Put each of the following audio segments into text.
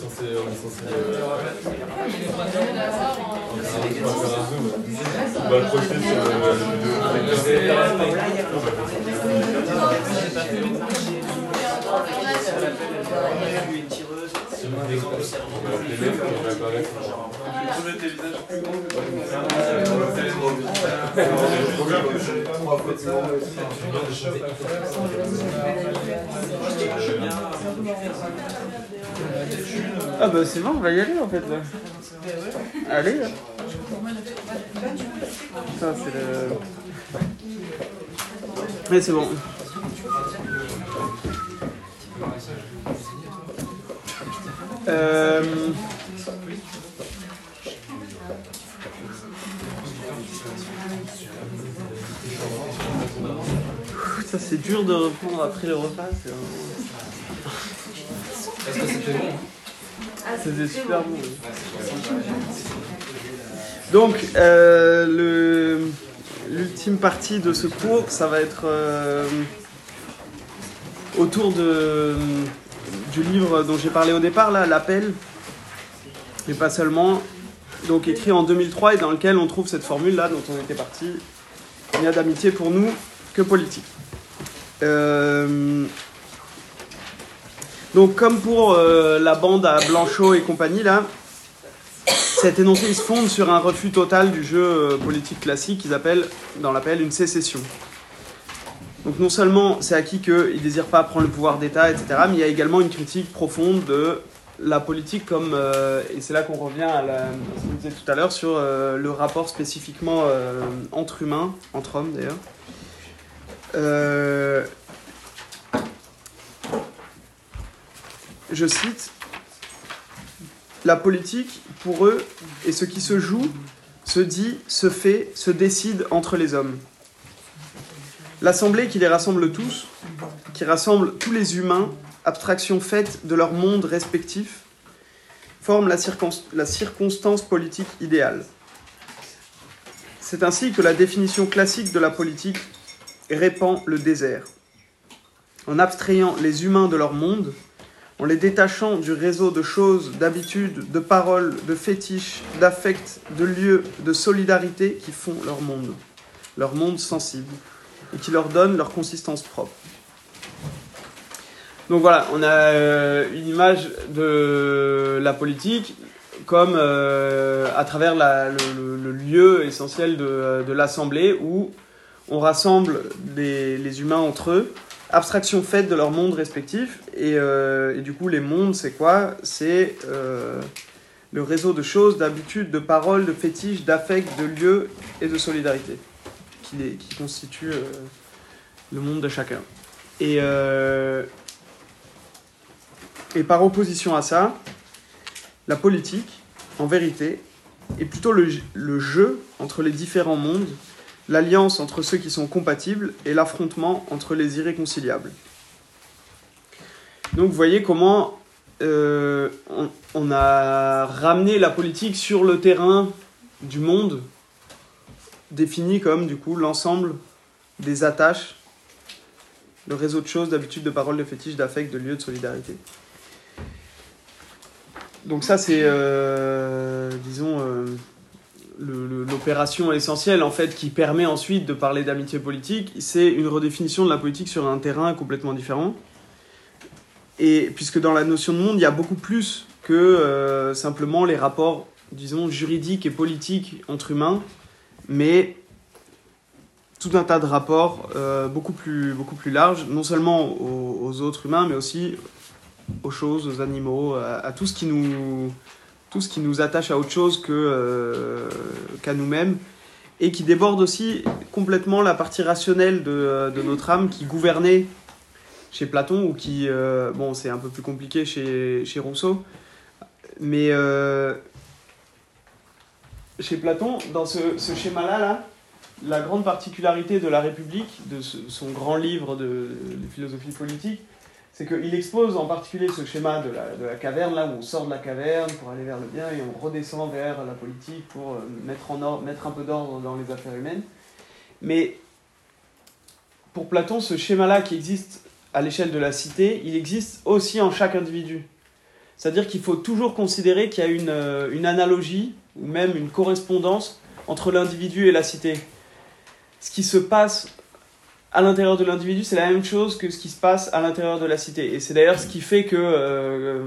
On est censé faire un zoom. On va le projeter sur Ah bah c'est bon, on va y aller en fait là. Allez là. Ça c'est le... Mais c'est bon. Ça c'est dur de répondre après le repas. Est-ce que c'était bon? C'était super bon. Donc, l'ultime partie de ce cours, ça va être autour du livre dont j'ai parlé au départ, là, L'Appel, mais pas seulement. Donc, écrit en 2003 et dans lequel on trouve cette formule-là dont on était parti. Il n'y a d'amitié pour nous que politique. Donc, comme pour la bande à Blanchot et compagnie, là, cet énoncé il se fonde sur un refus total du jeu politique classique qu'ils appellent, dans l'Appel, une sécession. Donc, non seulement c'est acquis qu'ils ne désirent pas prendre le pouvoir d'État, etc., mais il y a également une critique profonde de la politique comme... et c'est là qu'on revient à ce qu'on disait tout à l'heure sur le rapport spécifiquement entre humains, entre hommes d'ailleurs. Je cite, « La politique, pour eux, est ce qui se joue, se dit, se fait, se décide entre les hommes. L'assemblée qui les rassemble tous, qui rassemble tous les humains, abstraction faite de leur monde respectif, forme la circonstance politique idéale. C'est ainsi que la définition classique de la politique répand le désert. En abstrayant les humains de leur monde, en les détachant du réseau de choses, d'habitudes, de paroles, de fétiches, d'affects, de lieux, de solidarité qui font leur monde sensible, et qui leur donnent leur consistance propre. » Donc voilà, on a une image de la politique comme à travers le lieu essentiel de l'Assemblée où on rassemble les humains entre eux, abstraction faite de leur monde respectif, et du coup les mondes c'est quoi? C'est le réseau de choses, d'habitudes, de paroles, de fétiches, d'affects, de lieux et de solidarité qui constituent le monde de chacun. Et par opposition à ça, la politique, en vérité, est plutôt le jeu entre les différents mondes, l'alliance entre ceux qui sont compatibles et l'affrontement entre les irréconciliables. Donc vous voyez comment on a ramené la politique sur le terrain du monde, défini comme du coup l'ensemble des attaches, le réseau de choses, d'habitudes, de paroles, de fétiches, d'affects, de lieux, de solidarité. Donc ça c'est, l'opération essentielle en fait qui permet ensuite de parler d'amitié politique, c'est une redéfinition de la politique sur un terrain complètement différent. Et puisque dans la notion de monde, il y a beaucoup plus que simplement les rapports, disons, juridiques et politiques entre humains, mais tout un tas de rapports beaucoup plus larges, non seulement aux autres humains, mais aussi aux choses, aux animaux, à tout ce qui nous attache à autre chose qu'à nous-mêmes, et qui déborde aussi complètement la partie rationnelle de notre âme qui gouvernait chez Platon, ou qui... bon, c'est un peu plus compliqué chez Rousseau, mais chez Platon, dans ce schéma-là, la grande particularité de la République, de son grand livre de philosophie politique, c'est qu'il expose en particulier ce schéma de la caverne, là où on sort de la caverne pour aller vers le bien et on redescend vers la politique pour mettre un peu d'ordre dans les affaires humaines. Mais pour Platon, ce schéma-là qui existe à l'échelle de la cité, il existe aussi en chaque individu. C'est-à-dire qu'il faut toujours considérer qu'il y a une analogie, ou même une correspondance, entre l'individu et la cité. Ce qui se passe à l'intérieur de l'individu, c'est la même chose que ce qui se passe à l'intérieur de la cité. Et c'est d'ailleurs ce qui fait que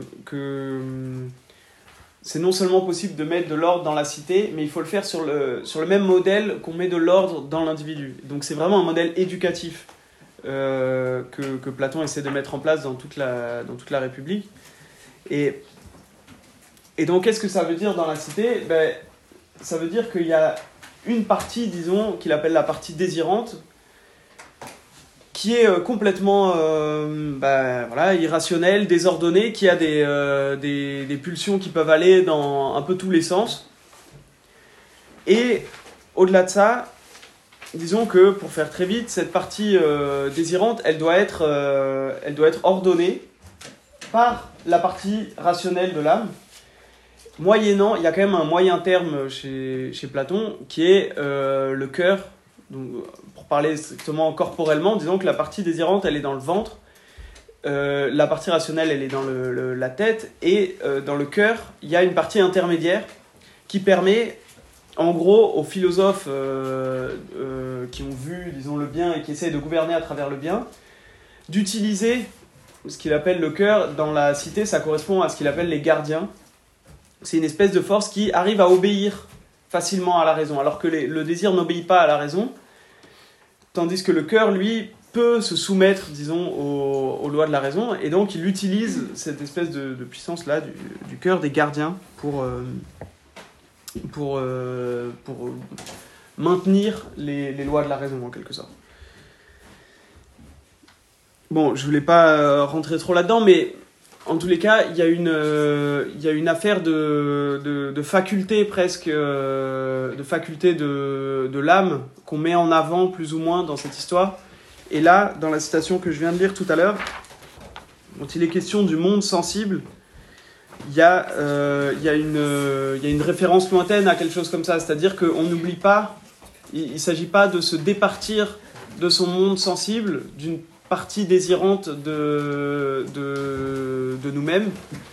c'est non seulement possible de mettre de l'ordre dans la cité, mais il faut le faire sur le même modèle qu'on met de l'ordre dans l'individu. Donc c'est vraiment un modèle éducatif que Platon essaie de mettre en place dans toute la République. Et donc qu'est-ce que ça veut dire dans la cité ? Ça veut dire qu'il y a une partie, disons, qu'il appelle la partie désirante, qui est complètement irrationnelle, désordonnée, qui a des pulsions qui peuvent aller dans un peu tous les sens. Et au-delà de ça, disons que, pour faire très vite, cette partie désirante, elle doit être ordonnée par la partie rationnelle de l'âme. Moyennant, il y a quand même un moyen terme chez Platon, qui est le cœur. Donc, pour parler strictement corporellement, disons que la partie désirante, elle est dans le ventre, la partie rationnelle, elle est dans la tête, et dans le cœur, il y a une partie intermédiaire qui permet, en gros, aux philosophes qui ont vu, disons, le bien et qui essayent de gouverner à travers le bien, d'utiliser ce qu'il appelle le cœur. Dans la cité, ça correspond à ce qu'il appelle les gardiens. C'est une espèce de force qui arrive à obéir facilement à la raison, alors que le désir n'obéit pas à la raison, tandis que le cœur, lui, peut se soumettre, disons, aux lois de la raison, et donc il utilise cette espèce de puissance-là du cœur des gardiens pour maintenir les lois de la raison, en quelque sorte. Bon, je voulais pas rentrer trop là-dedans, mais en tous les cas, il y a une affaire de faculté presque, de faculté de l'âme qu'on met en avant plus ou moins dans cette histoire. Et là, dans la citation que je viens de lire tout à l'heure, quand il est question du monde sensible, il y a une référence lointaine à quelque chose comme ça. C'est-à-dire qu'on n'oublie pas, il ne s'agit pas de se départir de son monde sensible, d'une partie désirante de nous-mêmes,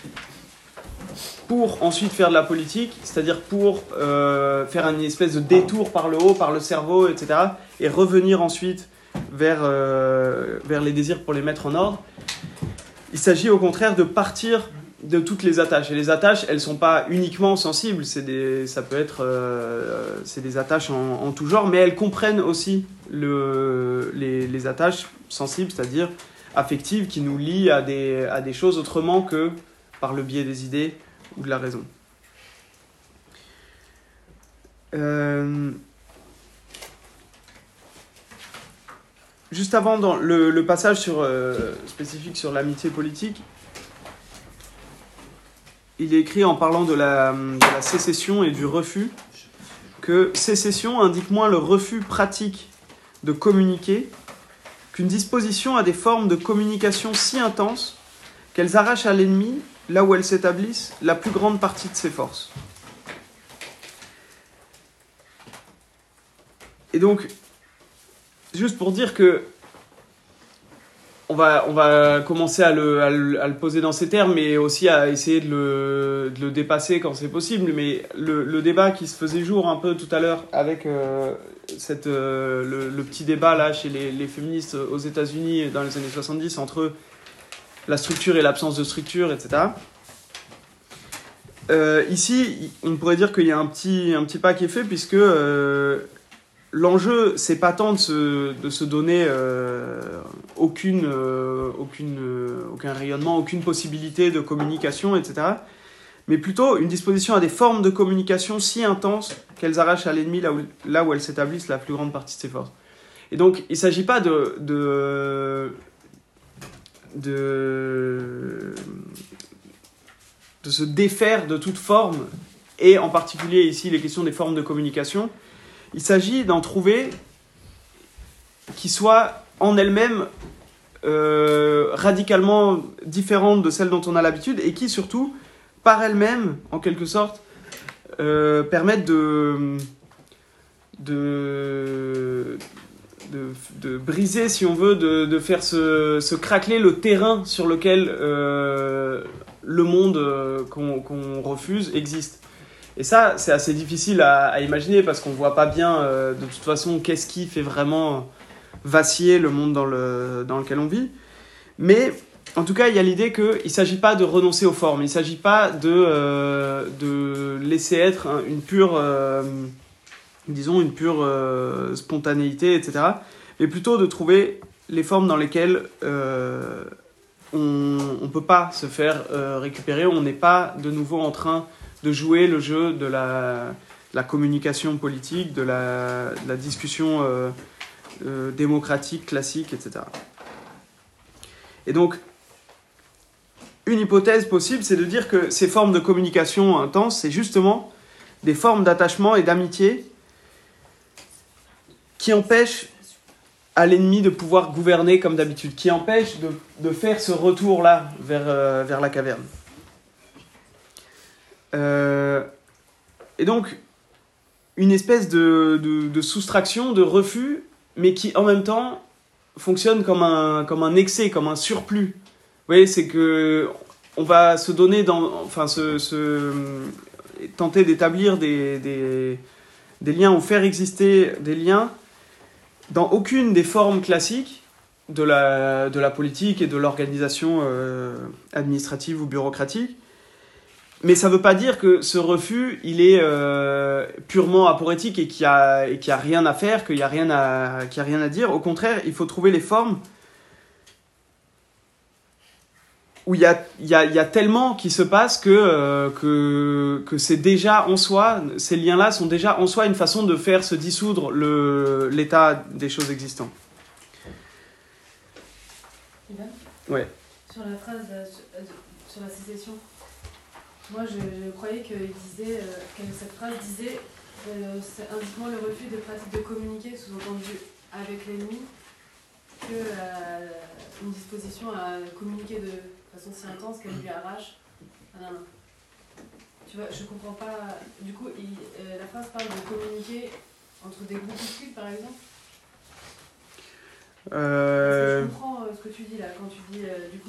pour ensuite faire de la politique, c'est-à-dire pour faire une espèce de détour par le haut, par le cerveau, etc., et revenir ensuite vers les désirs pour les mettre en ordre. Il s'agit au contraire de partir de toutes les attaches. Et les attaches, elles ne sont pas uniquement sensibles, c'est des attaches en tout genre, mais elles comprennent aussi les attaches sensibles, c'est-à-dire affectives, qui nous lient à des choses autrement que par le biais des idées ou de la raison. Juste avant, dans le passage spécifique sur l'amitié politique, il est écrit en parlant de la sécession et du refus que sécession indique moins le refus pratique de communiquer qu'une disposition à des formes de communication si intenses qu'elles arrachent à l'ennemi, là où elles s'établissent, la plus grande partie de ses forces. Et donc, juste pour dire que on va commencer à le poser dans ces termes, mais aussi à essayer de le dépasser quand c'est possible. Mais le débat qui se faisait jour un peu tout à l'heure avec le petit débat là chez les féministes aux États-Unis dans les années 70 entre la structure et l'absence de structure, etc. Ici, on pourrait dire qu'il y a un petit pas qui est fait, puisque l'enjeu, c'est pas tant de se donner aucun rayonnement, aucune possibilité de communication, etc., mais plutôt une disposition à des formes de communication si intenses qu'elles arrachent à l'ennemi là où elles s'établissent la plus grande partie de ses forces. Et donc, il ne s'agit pas de se défaire de toute forme, et en particulier ici les questions des formes de communication. Il s'agit d'en trouver qui soient en elles-mêmes radicalement différentes de celles dont on a l'habitude, et qui surtout, par elles-mêmes, en quelque sorte, permettent de briser, si on veut, de faire se craqueler le terrain sur lequel le monde qu'on refuse existe. Et ça, c'est assez difficile à imaginer parce qu'on voit pas bien, de toute façon, qu'est-ce qui fait vraiment vaciller le monde dans lequel on vit. Mais en tout cas, il y a l'idée qu'il ne s'agit pas de renoncer aux formes, il ne s'agit pas de laisser être une pure, une pure spontanéité, etc. Mais plutôt de trouver les formes dans lesquelles on ne peut pas se faire récupérer, on n'est pas de nouveau en train de jouer le jeu de la communication politique, de la discussion démocratique, classique, etc. Et donc, une hypothèse possible, c'est de dire que ces formes de communication intense, c'est justement des formes d'attachement et d'amitié qui empêchent à l'ennemi de pouvoir gouverner comme d'habitude, qui empêchent de faire ce retour-là vers la caverne. Et donc, une espèce de soustraction, de refus, mais qui en même temps fonctionne comme un excès, comme un surplus. Vous voyez, c'est que on va se donner, tenter d'établir des liens ou faire exister des liens dans aucune des formes classiques de la politique et de l'organisation administrative ou bureaucratique. Mais ça ne veut pas dire que ce refus, il est purement aporétique et qu'il y a rien à faire, qu'il y a rien à dire. Au contraire, il faut trouver les formes où il y a tellement qui se passe que c'est déjà en soi, ces liens-là sont déjà en soi une façon de faire se dissoudre l'état des choses existantes. Ivan ? Ouais. Sur la phrase sur la sécession, moi je croyais que cette phrase disait c'est indiquement le refus de pratique de communiquer, sous-entendu avec l'ennemi, que une disposition à communiquer de façon si intense qu'elle lui arrache. Tu vois, je comprends pas. Du coup, la phrase parle de communiquer entre des groupuscules, par exemple. Parce que je comprends ce que tu dis là, quand tu dis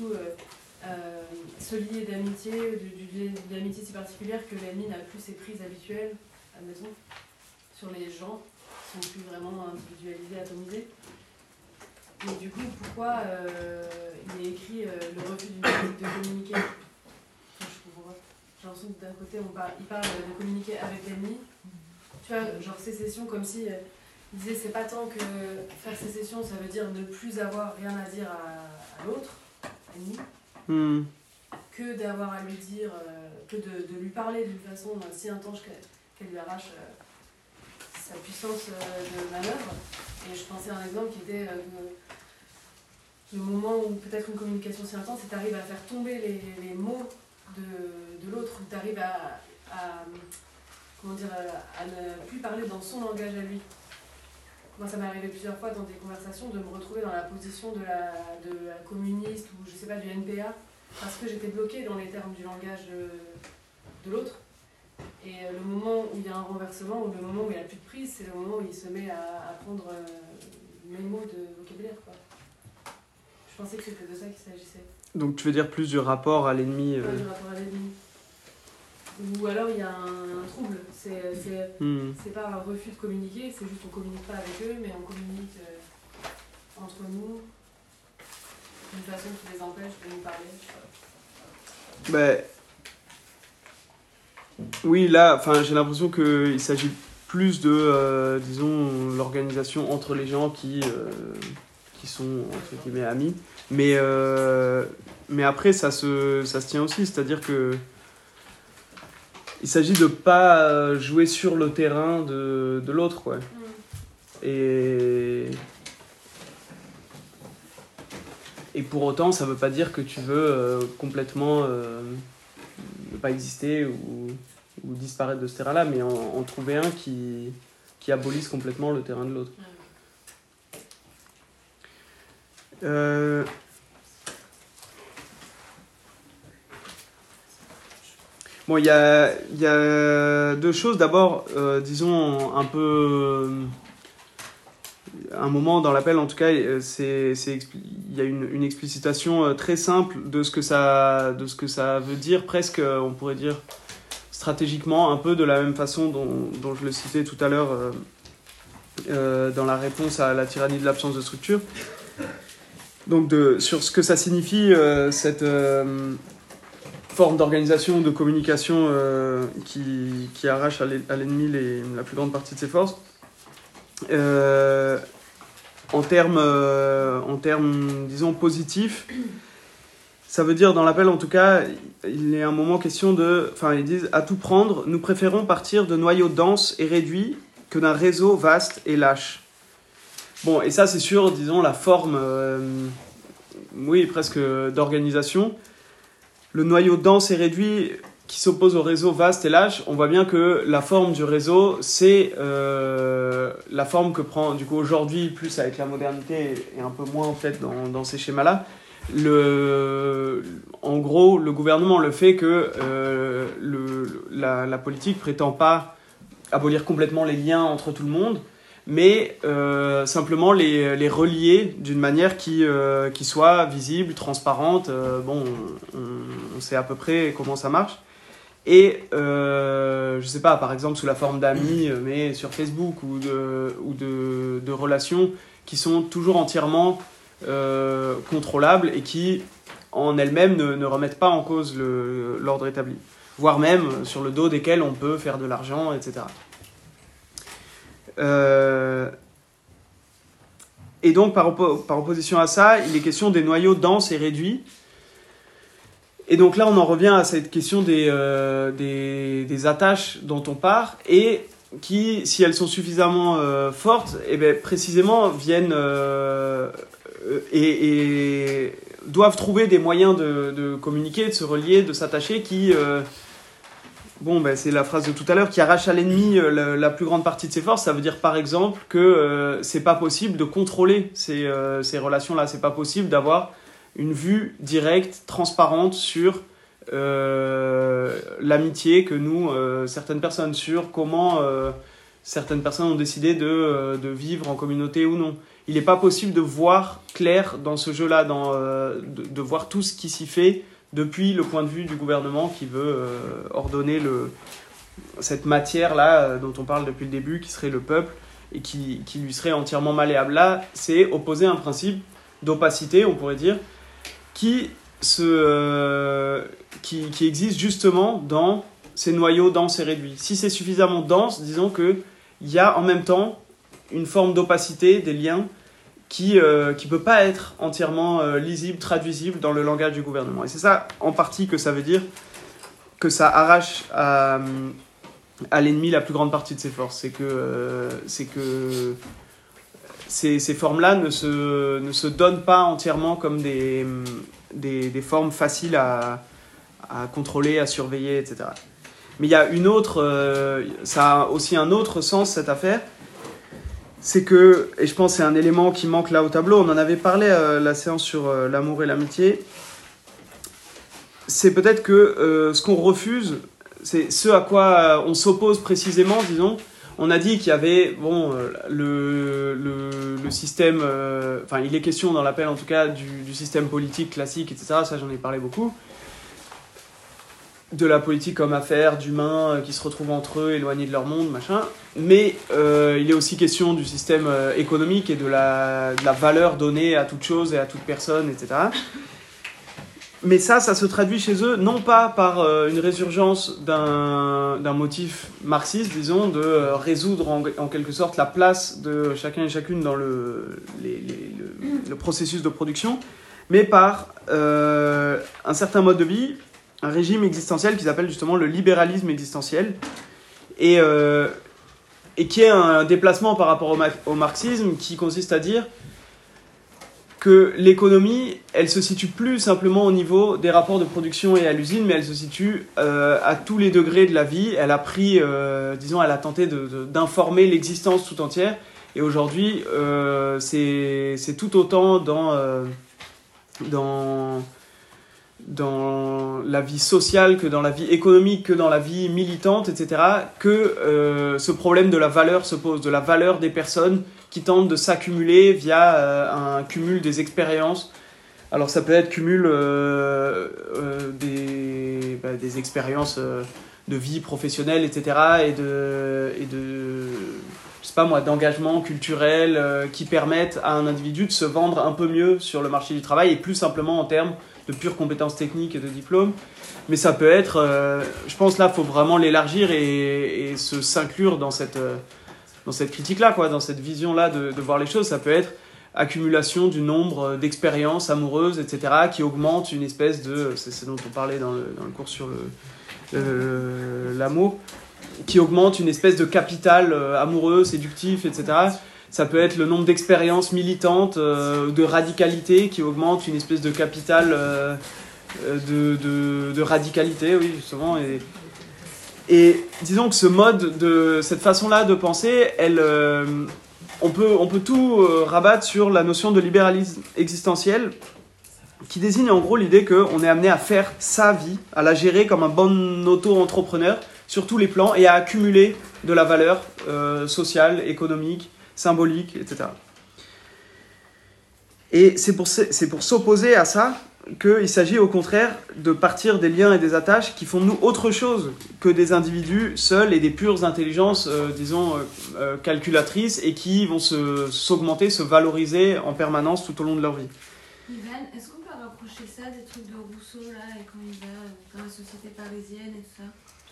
se lier d'amitié, d'amitié si particulière que l'ennemi n'a plus ses prises habituelles, admettons, sur les gens, qui sont plus vraiment individualisés, atomisés. Et du coup, pourquoi il est écrit le refus d'une pratique de communiquer? Je comprends pas. J'ai l'impression que d'un côté, il parle de communiquer avec l'ennemi. Tu vois, genre sécession, comme si il disait c'est pas tant que faire sécession, ça veut dire ne plus avoir rien à dire à l'autre, ennemi, que d'avoir à lui dire, que de lui parler d'une façon si intense qu'elle lui arrache sa puissance de manœuvre. Et je pensais à un exemple qui était le moment où peut-être une communication si intense, c'est que tu arrives à faire tomber les mots de l'autre, où tu arrives à ne plus parler dans son langage à lui. Moi, ça m'est arrivé plusieurs fois dans des conversations de me retrouver dans la position de la communiste ou je sais pas, du NPA, parce que j'étais bloquée dans les termes du langage de l'autre. Et le moment où il y a un renversement, ou le moment où il n'y a plus de prise, c'est le moment où il se met à prendre mes mots de vocabulaire, quoi. Je pensais que c'était de ça qu'il s'agissait. Donc tu veux dire plus du rapport à l'ennemi Du rapport à l'ennemi. Ou alors il y a un trouble. C'est pas un refus de communiquer, c'est juste on communique pas avec eux, mais on communique entre nous d'une façon qui les empêche de nous parler. Oui, là, j'ai l'impression qu'il s'agit plus de, l'organisation entre les gens qui sont, entre guillemets, amis. Mais après, ça se tient aussi, c'est-à-dire que il s'agit de pas jouer sur le terrain de l'autre, quoi. Et pour autant, ça veut pas dire que tu veux complètement ne pas exister ou disparaître de ce terrain-là, mais en trouver un qui abolisse complètement le terrain de l'autre. Bon, il y a deux choses. D'abord, disons, un peu un moment dans l'appel, en tout cas, il y a une explicitation très simple de ce que ça veut dire, presque, on pourrait dire, stratégiquement, un peu de la même façon dont je le citais tout à l'heure dans la réponse à la tyrannie de l'absence de structure. Donc sur ce que ça signifie, cette forme d'organisation, de communication qui arrache à l'ennemi la plus grande partie de ses forces. En termes, disons, positifs, ça veut dire, dans l'appel en tout cas, il est un moment question de... Enfin, ils disent « À tout prendre, nous préférons partir de noyaux denses et réduits que d'un réseau vaste et lâche. » Bon, et ça c'est sur, disons, la forme, oui, presque d'organisation. Le noyau dense et réduit qui s'oppose au réseau vaste et lâche, on voit bien que la forme du réseau, c'est la forme que prend, du coup, aujourd'hui, plus avec la modernité et un peu moins, en fait, dans ces schémas-là. En gros, le gouvernement le fait que la politique prétend pas abolir complètement les liens entre tout le monde, mais simplement les relier d'une manière qui soit visible, transparente. Bon, on sait à peu près comment ça marche. Et je sais pas, par exemple sous la forme d'amis, mais sur Facebook ou de relations qui sont toujours entièrement contrôlables et qui en elles-mêmes ne remettent pas en cause l'ordre établi, voire même sur le dos desquels on peut faire de l'argent, etc. Et donc par opposition à ça, il est question des noyaux denses et réduits. Et donc là, on en revient à cette question des attaches dont on part et qui, si elles sont suffisamment fortes, et bien précisément viennent et doivent trouver des moyens de communiquer, de se relier, de s'attacher qui, c'est la phrase de tout à l'heure, qui arrache à l'ennemi la plus grande partie de ses forces. Ça veut dire par exemple que c'est pas possible de contrôler ces relations-là, c'est pas possible d'avoir une vue directe, transparente sur l'amitié que nous, certaines personnes, sur comment certaines personnes ont décidé de vivre en communauté ou non. Il n'est pas possible de voir clair dans ce jeu-là, de voir tout ce qui s'y fait depuis le point de vue du gouvernement qui veut ordonner cette matière-là dont on parle depuis le début, qui serait le peuple, et qui lui serait entièrement malléable. Là, c'est opposer un principe d'opacité, on pourrait dire, qui existe justement dans ces noyaux denses et réduits. Si c'est suffisamment dense, disons qu'il y a en même temps une forme d'opacité des liens qui ne peut pas être entièrement lisible, traduisible dans le langage du gouvernement. Et c'est ça, en partie, que ça veut dire que ça arrache à l'ennemi la plus grande partie de ses forces. C'est que ces formes-là ne se donnent pas entièrement comme des formes faciles à contrôler, à surveiller, etc. Mais il y a ça a aussi un autre sens, cette affaire. C'est que, et je pense que c'est un élément qui manque là au tableau, on en avait parlé à la séance sur l'amour et l'amitié, c'est peut-être que ce qu'on refuse, c'est ce à quoi on s'oppose précisément, disons. On a dit qu'il y avait le système, il est question dans l'appel en tout cas du système politique classique, etc. Ça j'en ai parlé beaucoup. De la politique comme affaire, d'humains qui se retrouvent entre eux, éloignés de leur monde, machin. Mais il est aussi question du système économique et de la valeur donnée à toute chose et à toute personne, etc. Mais ça se traduit chez eux, non pas par une résurgence d'un motif marxiste, disons, de résoudre en quelque sorte la place de chacun et chacune dans le processus de production, mais par un certain mode de vie, un régime existentiel qu'ils appellent justement le libéralisme existentiel, et qui est un déplacement par rapport au marxisme qui consiste à dire que l'économie, elle se situe plus simplement au niveau des rapports de production et à l'usine, mais elle se situe à tous les degrés de la vie. Elle a pris, elle a tenté d'informer l'existence tout entière, et aujourd'hui, c'est tout autant dans dans la vie sociale, que dans la vie économique, que dans la vie militante, etc., que ce problème de la valeur se pose, de la valeur des personnes qui tentent de s'accumuler via un cumul des expériences. Alors ça peut être cumul des expériences de vie professionnelle, etc., et de je sais pas moi, d'engagement culturel qui permettent à un individu de se vendre un peu mieux sur le marché du travail, et plus simplement en termes de pures compétences techniques et de diplômes. Mais ça peut être, je pense là, il faut vraiment l'élargir et s'inclure dans cette critique-là, quoi, dans cette vision-là de voir les choses. Ça peut être accumulation du nombre d'expériences amoureuses, etc., qui augmente une espèce de... C'est ce dont on parlait dans le cours sur l'amour, qui augmente une espèce de capital amoureux, séductif, etc. Ça peut être le nombre d'expériences militantes, de radicalité, qui augmente une espèce de capital de radicalité, oui, justement. Et disons que ce mode, cette façon-là de penser, on peut tout rabattre sur la notion de libéralisme existentiel, qui désigne en gros l'idée qu'on est amené à faire sa vie, à la gérer comme un bon auto-entrepreneur sur tous les plans et à accumuler de la valeur sociale, économique, symbolique, etc. Et c'est pour s'opposer à ça qu'il s'agit au contraire de partir des liens et des attaches qui font de nous autre chose que des individus seuls et des pures intelligences, calculatrices, et qui vont s'augmenter, se valoriser en permanence tout au long de leur vie. Ivan, est-ce qu'on peut rapprocher ça des trucs de Rousseau, là, et quand il va dans la société parisienne et tout ça ?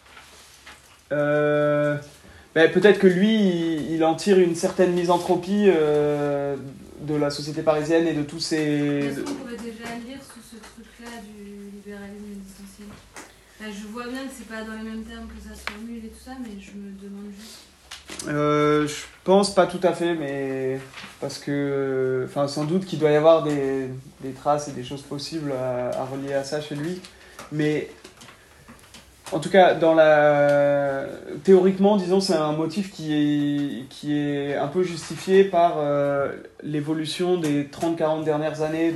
Peut-être que lui, il en tire une certaine misanthropie de la société parisienne et de tous ces... Est-ce qu'on pourrait déjà lire sous ce truc-là du libéralisme existentiel ? Je vois bien que c'est pas dans les mêmes termes que ça se formule et tout ça, mais je me demande juste... Je pense pas tout à fait, mais parce que... Enfin, sans doute qu'il doit y avoir des traces et des choses possibles à relier à ça chez lui, mais... En tout cas, théoriquement, disons, c'est un motif qui est un peu justifié par l'évolution des 30-40 dernières années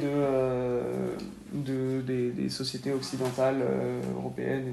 des sociétés occidentales, européennes,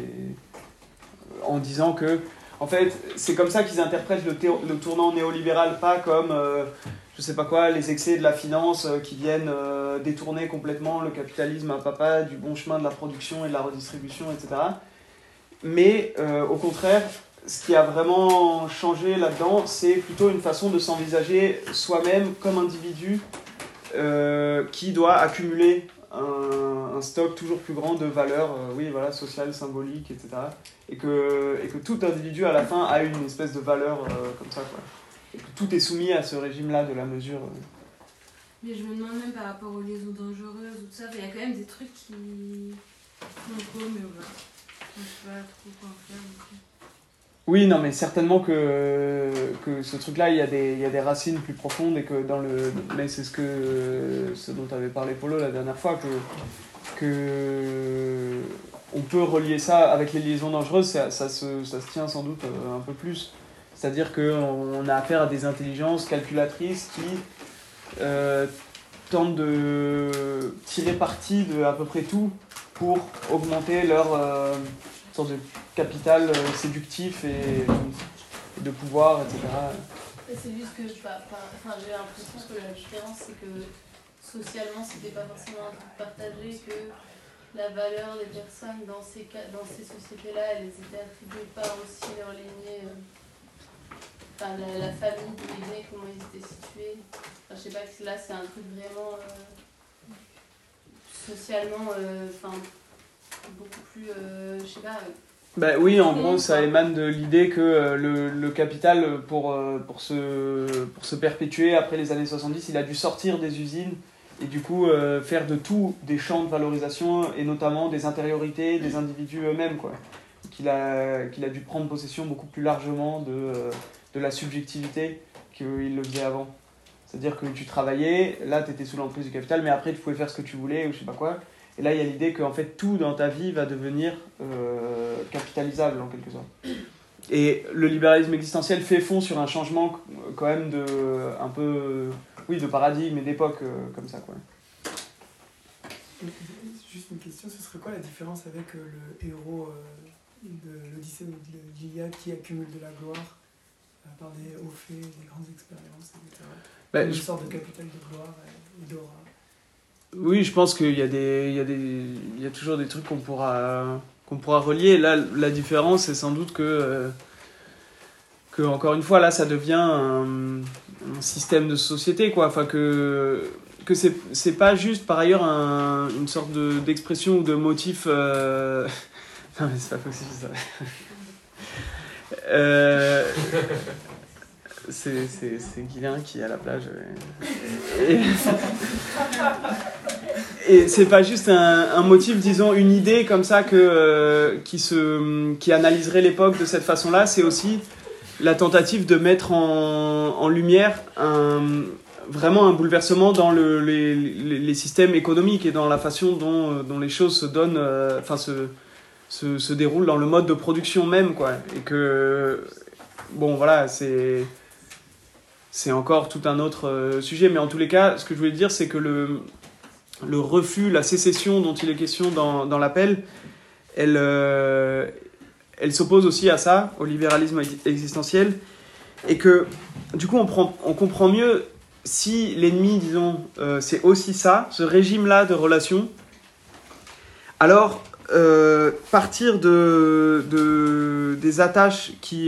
en disant que, en fait, c'est comme ça qu'ils interprètent le tournant néolibéral, pas comme, je sais pas quoi, les excès de la finance qui viennent détourner complètement le capitalisme à papa du bon chemin de la production et de la redistribution, etc. Mais au contraire, ce qui a vraiment changé là-dedans, c'est plutôt une façon de s'envisager soi-même comme individu qui doit accumuler un stock toujours plus grand de valeurs sociales, symboliques, etc. Et que tout individu, à la fin, a une espèce de valeur comme ça, quoi. Et que tout est soumis à ce régime-là de la mesure. Mais je me demande même par rapport aux liaisons dangereuses ou tout ça, il y a quand même des trucs qui font trop, mais voilà. Je sais pas trop quoi en faire. Oui, non, mais certainement que ce truc-là, il y a des racines plus profondes, et que mais c'est ce dont avait parlé Polo la dernière fois, que on peut relier ça avec les liaisons dangereuses, ça se tient sans doute un peu plus. C'est-à-dire qu'on a affaire à des intelligences calculatrices qui tentent de tirer parti de à peu près tout pour augmenter leur sorte de capital séductif et de pouvoir, etc. C'est juste que j'ai l'impression que la différence, c'est que socialement, c'était pas forcément un truc partagé, que la valeur des personnes dans ces sociétés-là, elles étaient attribuées par aussi leur lignée, la famille d'où ils venaient, comment ils étaient situés. Je sais pas, que là, c'est un truc vraiment socialement, beaucoup plus, je sais pas... oui, en gros, ça émane de l'idée que le capital, pour se perpétuer après les années 70, il a dû sortir des usines et du coup faire de tout des champs de valorisation, et notamment des intériorités des individus eux-mêmes, quoi. Qu'il a dû prendre possession beaucoup plus largement de la subjectivité qu'il le faisait avant. C'est-à-dire que tu travaillais, là tu étais sous l'emprise du capital, mais après tu pouvais faire ce que tu voulais ou je sais pas quoi. Et là il y a l'idée qu'en fait tout dans ta vie va devenir capitalisable en quelque sorte. Et le libéralisme existentiel fait fond sur un changement quand même de paradigme et d'époque comme ça, quoi. juste une question, ce serait quoi la différence avec le héros de l'Odyssée ou de l'Iliade qui accumule de la gloire par des hauts faits, des grandes expériences, etc. Une sorte de capital de gloire et d'aura. Oui, je pense qu'il y a toujours des trucs qu'on pourra relier. Là, la différence, c'est sans doute que encore une fois, là, ça devient un système de société, quoi. Enfin, que c'est pas juste, par ailleurs, une sorte d'expression ou de motif... Non, mais c'est pas possible, ça. C'est Guilain qui est à la plage. Et c'est pas juste un motif, disons, une idée comme ça qui analyserait l'époque de cette façon-là. C'est aussi la tentative de mettre en lumière vraiment un bouleversement dans les systèmes économiques et dans la façon dont les choses se donnent, se déroulent dans le mode de production même, quoi. Et que, bon, voilà, c'est encore tout un autre sujet, mais en tous les cas, ce que je voulais dire, c'est que le refus, la sécession dont il est question dans l'appel, elle s'oppose aussi à ça, au libéralisme existentiel, et que, du coup, on comprend mieux si l'ennemi, disons, c'est aussi ça, ce régime-là de relations, alors partir des attaches qui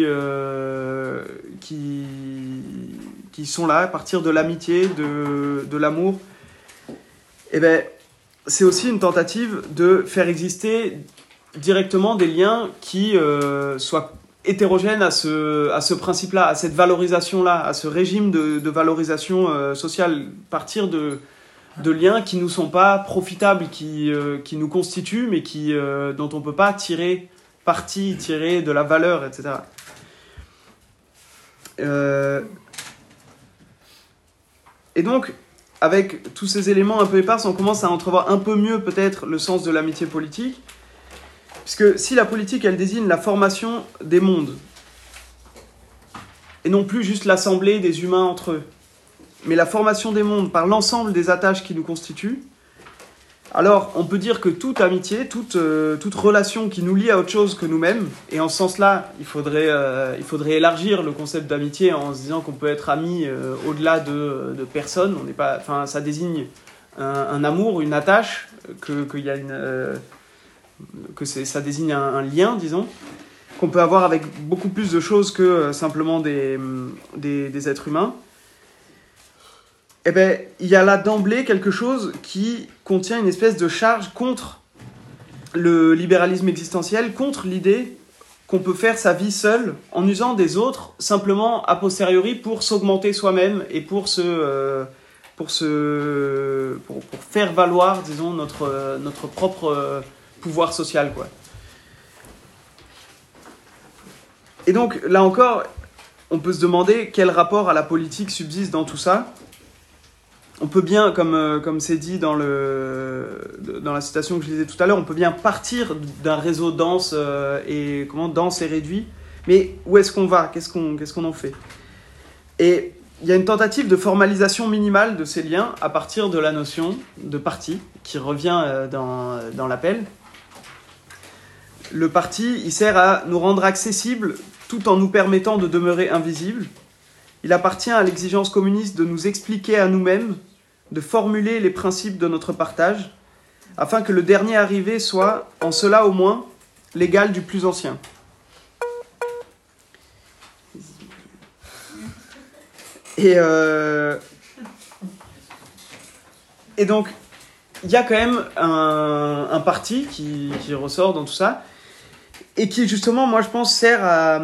sont là, partir de l'amitié, de l'amour, eh ben, c'est aussi une tentative de faire exister directement des liens qui soient hétérogènes à ce principe-là, à cette valorisation-là, à ce régime de valorisation sociale, partir de liens qui ne nous sont pas profitables, qui nous constituent, mais dont on ne peut pas tirer parti, tirer de la valeur, etc. Et donc, avec tous ces éléments un peu épars, on commence à entrevoir un peu mieux peut-être le sens de l'amitié politique, puisque si la politique, elle désigne la formation des mondes, et non plus juste l'assemblée des humains entre eux, mais la formation des mondes par l'ensemble des attaches qui nous constituent, alors on peut dire que toute amitié, toute relation qui nous lie à autre chose que nous-mêmes, et en ce sens-là, il faudrait élargir le concept d'amitié en se disant qu'on peut être ami au-delà de personnes. On n'est pas, enfin, ça désigne un amour, une attache, ça désigne un lien, disons, qu'on peut avoir avec beaucoup plus de choses que simplement des êtres humains. Eh bien, il y a là d'emblée quelque chose qui contient une espèce de charge contre le libéralisme existentiel, contre l'idée qu'on peut faire sa vie seul en usant des autres simplement a posteriori pour s'augmenter soi-même et pour faire valoir, disons, notre propre pouvoir social, quoi. Et donc, là encore, on peut se demander quel rapport à la politique subsiste dans tout ça. On peut bien, comme c'est dit dans la citation que je lisais tout à l'heure, on peut bien partir d'un réseau dense dense et réduit, mais où est-ce qu'on va ? Qu'est-ce qu'on en fait ? Et il y a une tentative de formalisation minimale de ces liens à partir de la notion de parti, qui revient dans l'appel. Le parti, il sert à nous rendre accessibles tout en nous permettant de demeurer invisibles. Il appartient à l'exigence communiste de nous expliquer à nous-mêmes, de formuler les principes de notre partage, afin que le dernier arrivé soit, en cela au moins, l'égal du plus ancien. Et donc, il y a quand même un parti qui ressort dans tout ça, et qui, justement, moi je pense, sert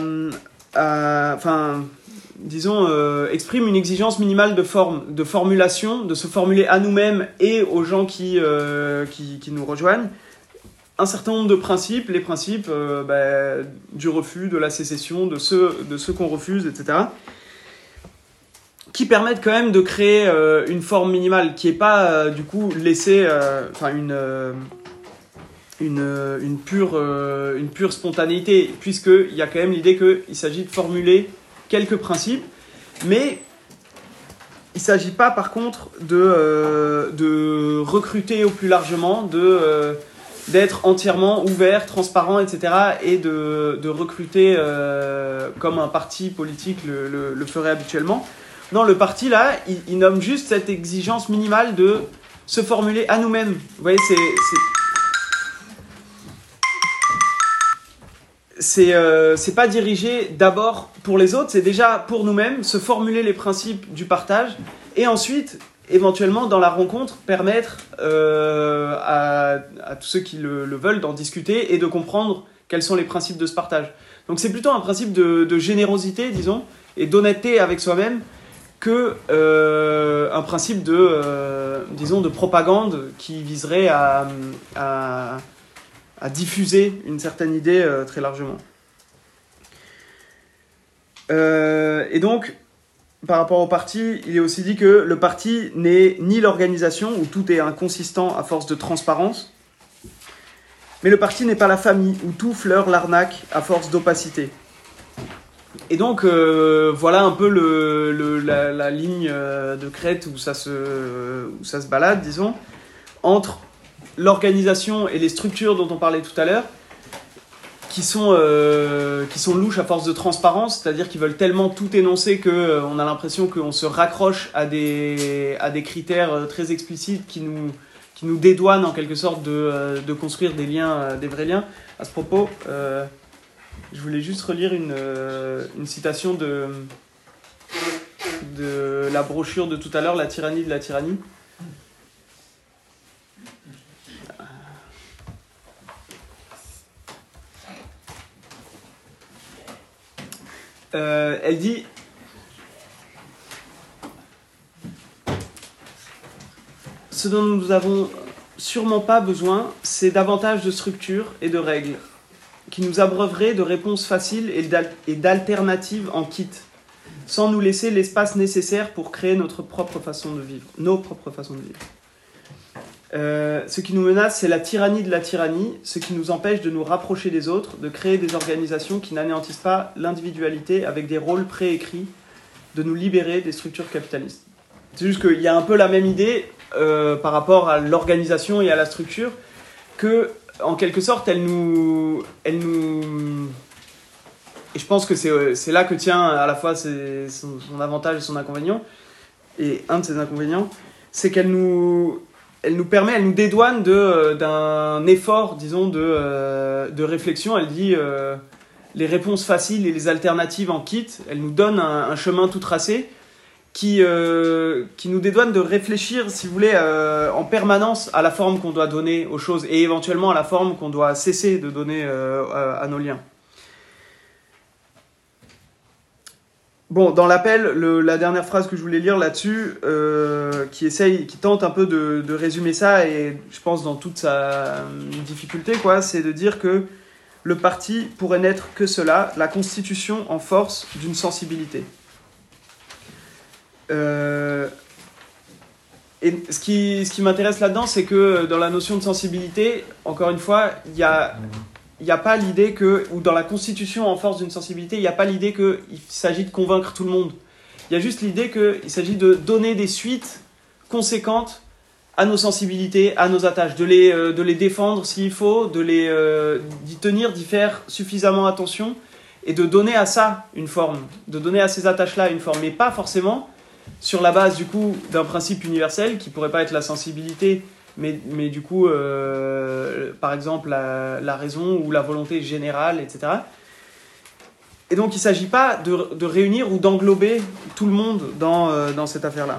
exprime une exigence minimale de forme, de formulation, de se formuler à nous-mêmes et aux gens qui nous rejoignent, un certain nombre de principes, les principes du refus, de la sécession, de ceux qu'on refuse, etc., qui permettent quand même de créer une forme minimale qui n'est pas, du coup, laissée, une pure spontanéité, puisqu'il y a quand même l'idée qu'il s'agit de formuler quelques principes, mais il ne s'agit pas, par contre, de recruter au plus largement, d'être entièrement ouvert, transparent, etc., et de recruter comme un parti politique le ferait habituellement. Non, le parti, là, il nomme juste cette exigence minimale de se formuler à nous-mêmes. Vous voyez, c'est pas dirigé d'abord pour les autres, c'est déjà pour nous-mêmes, se formuler les principes du partage, et ensuite, éventuellement, dans la rencontre, permettre à tous ceux qui le veulent d'en discuter et de comprendre quels sont les principes de ce partage. Donc c'est plutôt un principe de générosité, disons, et d'honnêteté avec soi-même, que un principe disons, de propagande qui viserait à diffuser une certaine idée très largement. Et donc, par rapport au parti, il est aussi dit que le parti n'est ni l'organisation où tout est inconsistant à force de transparence, mais le parti n'est pas la famille où tout fleure l'arnaque à force d'opacité. Et donc, voilà un peu la ligne de crête où ça se balade, disons, entre l'organisation et les structures dont on parlait tout à l'heure, qui sont louches à force de transparence, c'est-à-dire qu'ils veulent tellement tout énoncer qu'on a l'impression qu'on se raccroche à des critères très explicites qui nous dédouanent en quelque sorte de construire des liens, des vrais liens. À ce propos, je voulais juste relire une citation de la brochure de tout à l'heure, La tyrannie de la tyrannie. Elle dit « Ce dont nous avons sûrement pas besoin, c'est davantage de structures et de règles qui nous abreuveraient de réponses faciles et d'alternatives en kit, sans nous laisser l'espace nécessaire pour créer nos propres façons de vivre. Ce qui nous menace, c'est la tyrannie de la tyrannie, ce qui nous empêche de nous rapprocher des autres, de créer des organisations qui n'anéantissent pas l'individualité avec des rôles préécrits, de nous libérer des structures capitalistes. » C'est juste qu'il y a un peu la même idée par rapport à l'organisation et à la structure, que, en quelque sorte, elle nous... Et je pense que c'est là que tient à la fois son avantage et son inconvénient. Et un de ses inconvénients, c'est qu'elle nous dédouane d'un effort, disons, de réflexion. Elle dit les réponses faciles et les alternatives en kit. Elle nous donne un chemin tout tracé qui nous dédouane de réfléchir, si vous voulez, en permanence à la forme qu'on doit donner aux choses et éventuellement à la forme qu'on doit cesser de donner à nos liens. Bon, dans l'appel, la dernière phrase que je voulais lire là-dessus, qui tente un peu de résumer ça, et je pense dans toute sa difficulté, quoi, c'est de dire que le parti pourrait n'être que cela, la constitution en force d'une sensibilité. Et ce qui m'intéresse là-dedans, c'est que dans la notion de sensibilité, encore une fois, il n'y a pas l'idée ou dans la constitution en force d'une sensibilité, il n'y a pas l'idée qu'il s'agit de convaincre tout le monde. Il y a juste l'idée qu'il s'agit de donner des suites conséquentes à nos sensibilités, à nos attaches, de les défendre s'il faut, d'y tenir, d'y faire suffisamment attention, et de donner à ça une forme, de donner à ces attaches-là une forme, mais pas forcément sur la base du coup d'un principe universel qui pourrait pas être la sensibilité, mais du coup par exemple la raison ou la volonté générale, etc. Et donc il ne s'agit pas de réunir ou d'englober tout le monde dans cette affaire-là.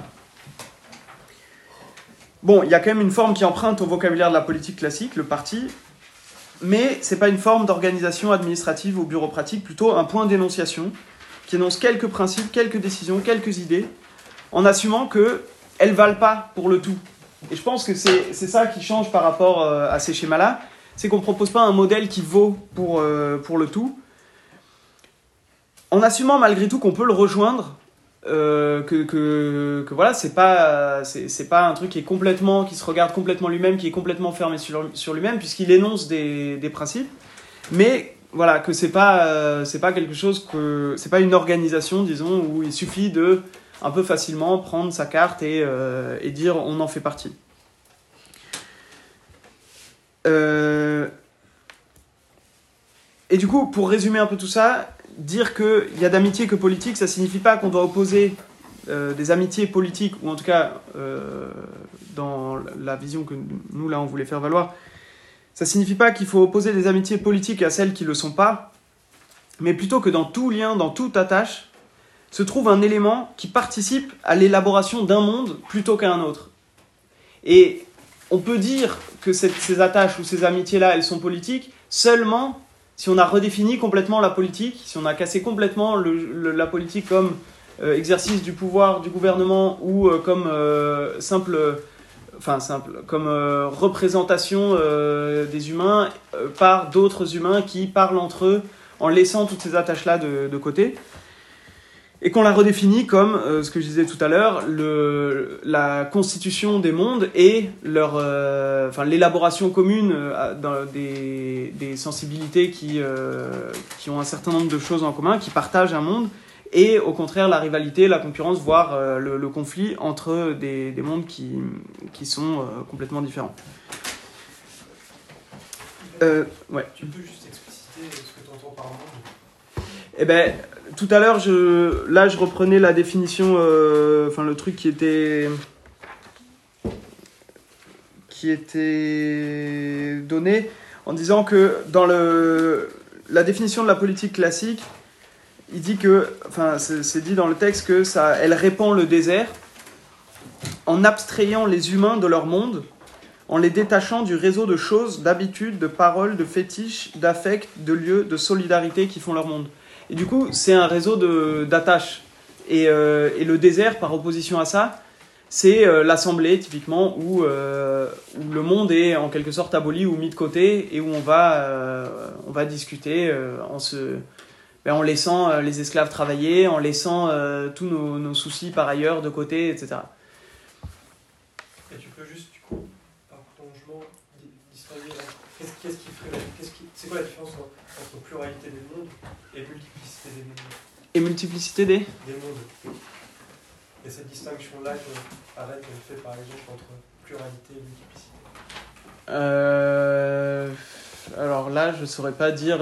Bon, il y a quand même une forme qui emprunte au vocabulaire de la politique classique, le parti, mais ce n'est pas une forme d'organisation administrative ou bureaucratique, plutôt un point d'énonciation qui énonce quelques principes, quelques décisions, quelques idées, en assumant qu'elles ne valent pas pour le tout. Et je pense que c'est ça qui change par rapport à ces schémas-là, c'est qu'on ne propose pas un modèle qui vaut pour le tout, en assumant malgré tout qu'on peut le rejoindre, que voilà, c'est pas un truc qui se regarde complètement lui-même, qui est complètement fermé sur lui-même, puisqu'il énonce des principes, mais voilà, que c'est pas quelque chose c'est pas une organisation, disons, où il suffit de un peu facilement prendre sa carte et dire on en fait partie. Et du coup, pour résumer un peu tout ça, dire qu'il y a d'amitié que politique, ça signifie pas qu'on doit opposer des amitiés politiques, ou en tout cas dans la vision que nous là on voulait faire valoir, ça signifie pas qu'il faut opposer des amitiés politiques à celles qui le sont pas, mais plutôt que dans tout lien, dans toute attache, se trouve un élément qui participe à l'élaboration d'un monde plutôt qu'à un autre. Et on peut dire que ces attaches ou ces amitiés-là, elles sont politiques seulement si on a redéfini complètement la politique, si on a cassé complètement la politique comme exercice du pouvoir du gouvernement ou comme comme représentation des humains par d'autres humains qui parlent entre eux en laissant toutes ces attaches-là de côté. Et qu'on la redéfinit comme, ce que je disais tout à l'heure, la constitution des mondes et l'élaboration commune des sensibilités qui ont un certain nombre de choses en commun, qui partagent un monde, et au contraire la rivalité, la concurrence, voire le conflit entre des mondes qui sont complètement différents. Ouais. Tu peux juste expliciter ce que tu entends par monde ? Eh ben, tout à l'heure, je reprenais la définition, le truc qui était donné, en disant que dans la définition de la politique classique, il dit que, c'est dit dans le texte que elle répand le désert en abstrayant les humains de leur monde, en les détachant du réseau de choses, d'habitudes, de paroles, de fétiches, d'affects, de lieux, de solidarité qui font leur monde. Et du coup, c'est un réseau d'attaches. Et le désert, par opposition à ça, c'est l'assemblée, typiquement, où le monde est en quelque sorte aboli ou mis de côté, et où on va discuter en laissant les esclaves travailler, en laissant tous nos soucis par ailleurs de côté, etc. Et tu peux juste, du coup, par prolongement, distinguer c'est quoi la différence entre pluralité des mondes et multiplicité des mondes ? Et multiplicité des mondes. Et cette distinction-là que Arendt fait par exemple entre pluralité et multiplicité. Alors là, je ne saurais pas dire...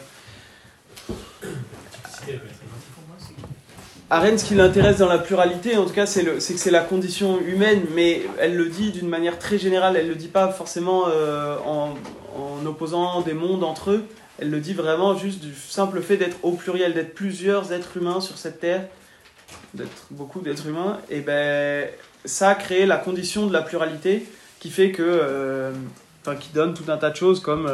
Arendt, ce qui l'intéresse dans la pluralité, en tout cas, c'est que c'est la condition humaine, mais elle le dit d'une manière très générale, elle ne le dit pas forcément en opposant des mondes entre eux, elle le dit vraiment juste du simple fait d'être au pluriel, d'être plusieurs êtres humains sur cette terre, d'être beaucoup d'êtres humains, et ben ça a créé la condition de la pluralité qui fait que, qui donne tout un tas de choses comme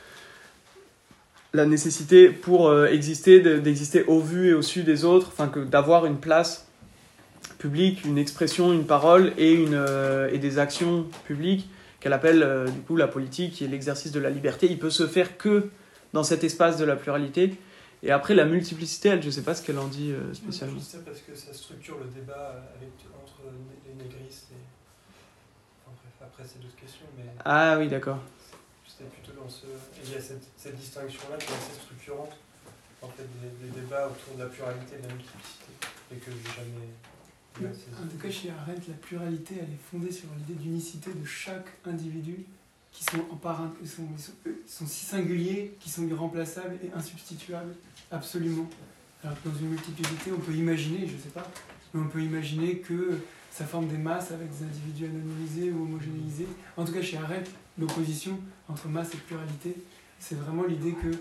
la nécessité pour exister, d'exister au vu et au su des autres, d'avoir une place publique, une expression, une parole et des actions publiques qu'elle appelle du coup la politique et l'exercice de la liberté. Il peut se faire que dans cet espace de la pluralité. Et après, la multiplicité, elle, je ne sais pas ce qu'elle en dit spécialement. Je sais parce que ça structure le débat entre les négristes et... Enfin, bref, après, c'est d'autres questions, mais... Ah oui, d'accord. C'était plutôt dans ce... Et il y a cette distinction-là qui est assez structurante, en fait, des débats autour de la pluralité et de la multiplicité, et que j'ai jamais... En tout cas, chez Arendt, la pluralité, elle est fondée sur l'idée d'unicité de chaque individu, qui sont si singuliers, qui sont irremplaçables et insubstituables, absolument. Alors que dans une multiplicité, on peut imaginer, je ne sais pas, mais on peut imaginer que ça forme des masses avec des individus anonymisés ou homogénéisés. En tout cas, chez Arendt, l'opposition entre masse et pluralité, c'est vraiment l'idée que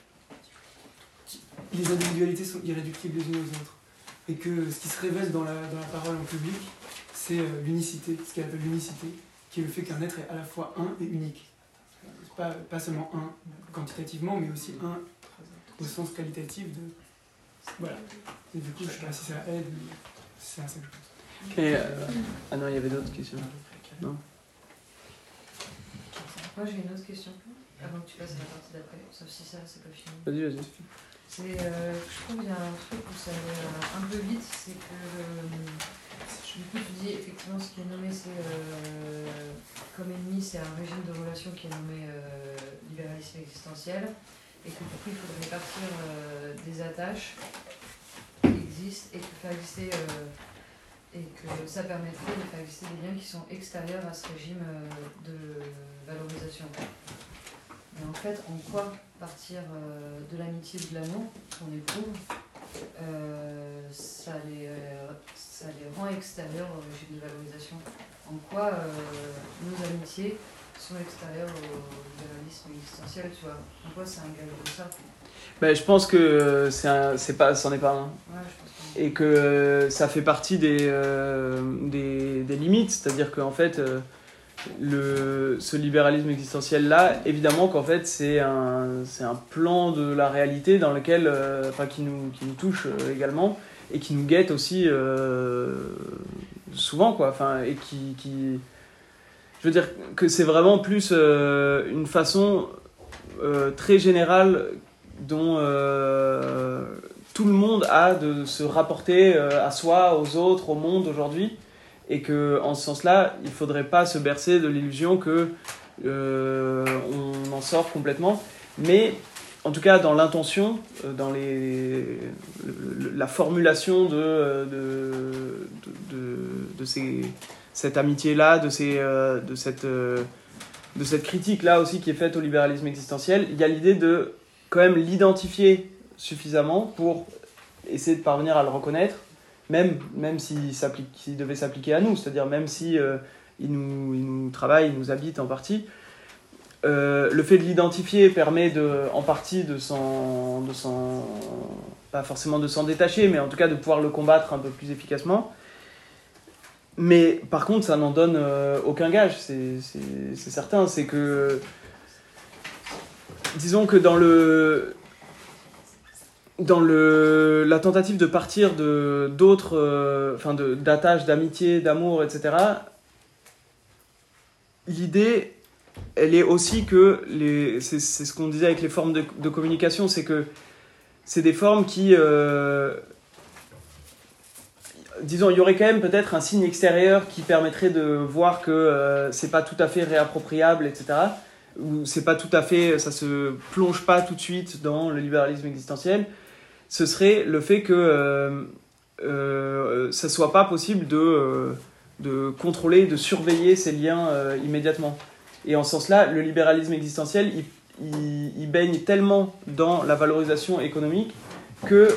les individualités sont irréductibles les unes aux autres. Et que ce qui se révèle dans la parole en public, c'est l'unicité, ce qu'elle appelle l'unicité, qui est le fait qu'un être est à la fois un et unique. Pas seulement un quantitativement, mais aussi un au sens qualitatif de... Voilà. Et du coup, je ne sais pas si ça aide, mais c'est à ça que je pense. Et, ah non, il y avait d'autres questions. Non. Moi, j'ai une autre question, avant que tu passes à la partie d'après, sauf si ça, c'est pas fini. Vas-y. Je trouve qu'il y a un truc où ça va un peu vite, c'est que du coup tu dis effectivement ce qui est nommé c'est comme ennemi, c'est un régime de relations qui est nommé libéralisme existentiel, et que du coup il faudrait partir des attaches qui existent et faire exister et que ça permettrait de faire exister des liens qui sont extérieurs à ce régime de valorisation. Et en fait, en quoi partir de l'amitié et de l'amour qu'on éprouve, ça les rend extérieurs au régime de valorisation. En quoi nos amitiés sont extérieures au libéralisme existentiel, tu vois. En quoi c'est un gage de ça? Ben, je pense que c'en est pas un. Ouais, je pense pas. Et que ça fait partie des limites, c'est-à-dire qu'en fait, ce libéralisme existentiel-là, évidemment qu'en fait, c'est un plan de la réalité dans lequel, qui nous touche également, et qui nous guette aussi souvent, quoi. Enfin, et qui... Je veux dire que c'est vraiment plus une façon très générale dont tout le monde a de se rapporter à soi, aux autres, au monde aujourd'hui, et que en ce sens-là, il faudrait pas se bercer de l'illusion que on en sort complètement, mais en tout cas dans l'intention, dans la formulation de cette amitié-là, de cette critique-là aussi qui est faite au libéralisme existentiel, il y a l'idée de quand même l'identifier suffisamment pour essayer de parvenir à le reconnaître, même s'il devait s'appliquer à nous, c'est-à-dire même si il nous travaille, il nous habite en partie. Le fait de l'identifier permet en partie pas forcément de s'en détacher, mais en tout cas de pouvoir le combattre un peu plus efficacement. Mais par contre, ça n'en donne aucun gage, c'est certain. C'est que, disons que dans la tentative de partir d'attaches, d'amitié, d'amour, etc., l'idée, elle est aussi que, c'est ce qu'on disait avec les formes de communication, c'est que c'est des formes qui... disons, il y aurait quand même peut-être un signe extérieur qui permettrait de voir que c'est pas tout à fait réappropriable, etc., ou c'est pas tout à fait... ça se plonge pas tout de suite dans le libéralisme existentiel. Ce serait le fait que ça soit pas possible de contrôler, de surveiller ces liens immédiatement. Et en ce sens-là, le libéralisme existentiel, il baigne tellement dans la valorisation économique que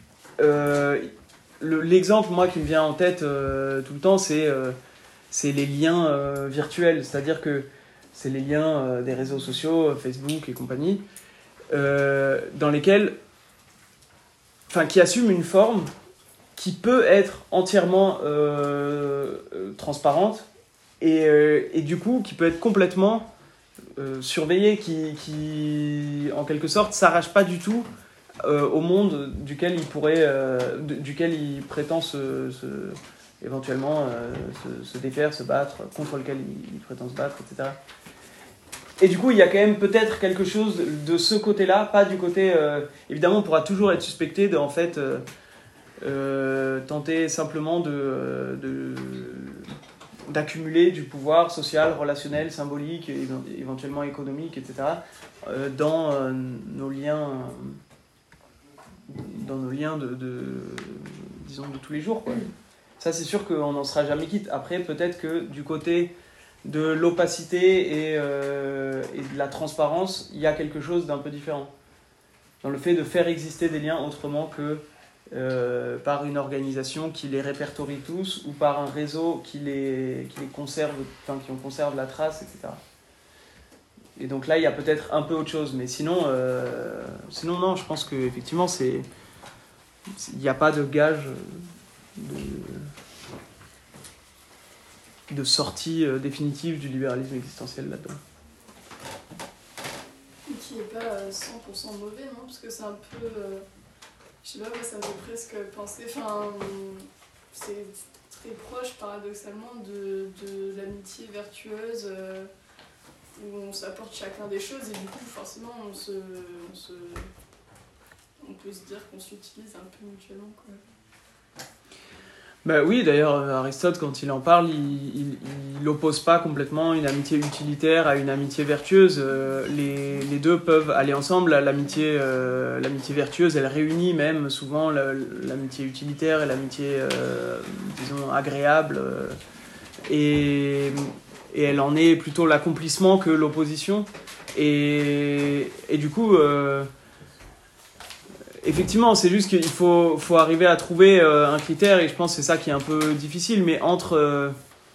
l'exemple, moi, qui me vient en tête tout le temps, c'est les liens virtuels. C'est-à-dire que c'est les liens des réseaux sociaux, Facebook et compagnie, dans lesquels... qui assume une forme qui peut être entièrement transparente et du coup qui peut être complètement surveillée, qui en quelque sorte s'arrache pas du tout au monde duquel il prétend éventuellement se défaire, se battre, contre lequel il prétend se battre, etc. Et du coup, il y a quand même peut-être quelque chose de ce côté-là, pas du côté... évidemment, on pourra toujours être suspecté de, en fait, tenter simplement d'accumuler du pouvoir social, relationnel, symbolique, éventuellement économique, etc., dans nos liens disons, de tous les jours, quoi. Ça, c'est sûr qu'on n'en sera jamais quitte. Après, peut-être que du côté de l'opacité et de la transparence, il y a quelque chose d'un peu différent. Dans le fait de faire exister des liens autrement que par une organisation qui les répertorie tous ou par un réseau qui les conserve, qui en conserve la trace, etc. Et donc là, il y a peut-être un peu autre chose. Mais sinon non, je pense qu'effectivement, il n'y a pas de gage de sortie définitive du libéralisme existentiel là-dedans. Qui n'est pas 100% mauvais, non? Parce que c'est un peu... je sais pas, moi, ça me fait presque penser... c'est très proche, paradoxalement, de l'amitié vertueuse où on s'apporte chacun des choses et du coup, forcément, on peut se dire qu'on s'utilise un peu mutuellement, quoi. Bah oui, d'ailleurs, Aristote, quand il en parle, il oppose pas complètement une amitié utilitaire à une amitié vertueuse. Les deux peuvent aller ensemble. L'amitié vertueuse, elle réunit même souvent l'amitié utilitaire et l'amitié, disons, agréable. Et elle en est plutôt l'accomplissement que l'opposition. Et du coup... effectivement, c'est juste qu'il faut arriver à trouver un critère, et je pense que c'est ça qui est un peu difficile, mais entre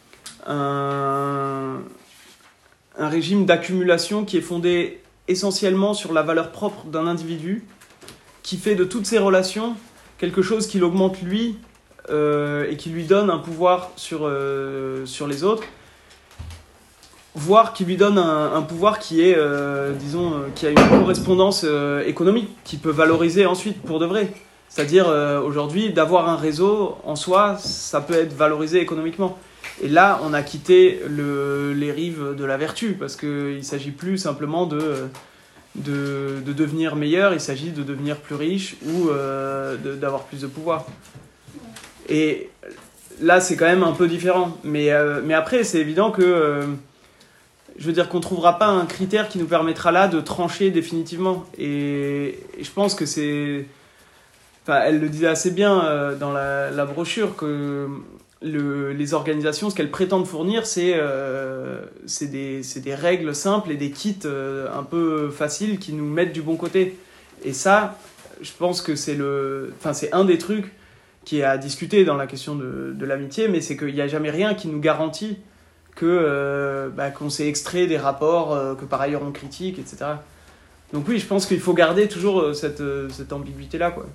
un régime d'accumulation qui est fondé essentiellement sur la valeur propre d'un individu, qui fait de toutes ses relations quelque chose qui l'augmente lui et qui lui donne un pouvoir sur les autres, voire qui lui donne un pouvoir qui est, disons, qui a une correspondance économique, qui peut valoriser ensuite pour de vrai. C'est-à-dire, aujourd'hui, d'avoir un réseau, en soi, ça peut être valorisé économiquement. Et là, on a quitté les rives de la vertu, parce qu'il ne s'agit plus simplement de devenir meilleur, il s'agit de devenir plus riche ou d'avoir plus de pouvoir. Et là, c'est quand même un peu différent. Mais après, c'est évident que... je veux dire qu'on ne trouvera pas un critère qui nous permettra là de trancher définitivement. Et je pense que c'est... Enfin, elle le disait assez bien dans la brochure, que les organisations, ce qu'elles prétendent fournir, c'est des règles simples et des kits un peu faciles qui nous mettent du bon côté. Et ça, je pense que c'est un des trucs qui est à discuter dans la question de l'amitié, mais c'est qu'il n'y a jamais rien qui nous garantit qu'on s'est extrait des rapports que par ailleurs on critique, etc. Donc oui, je pense qu'il faut garder toujours cette ambiguïté-là, quoi.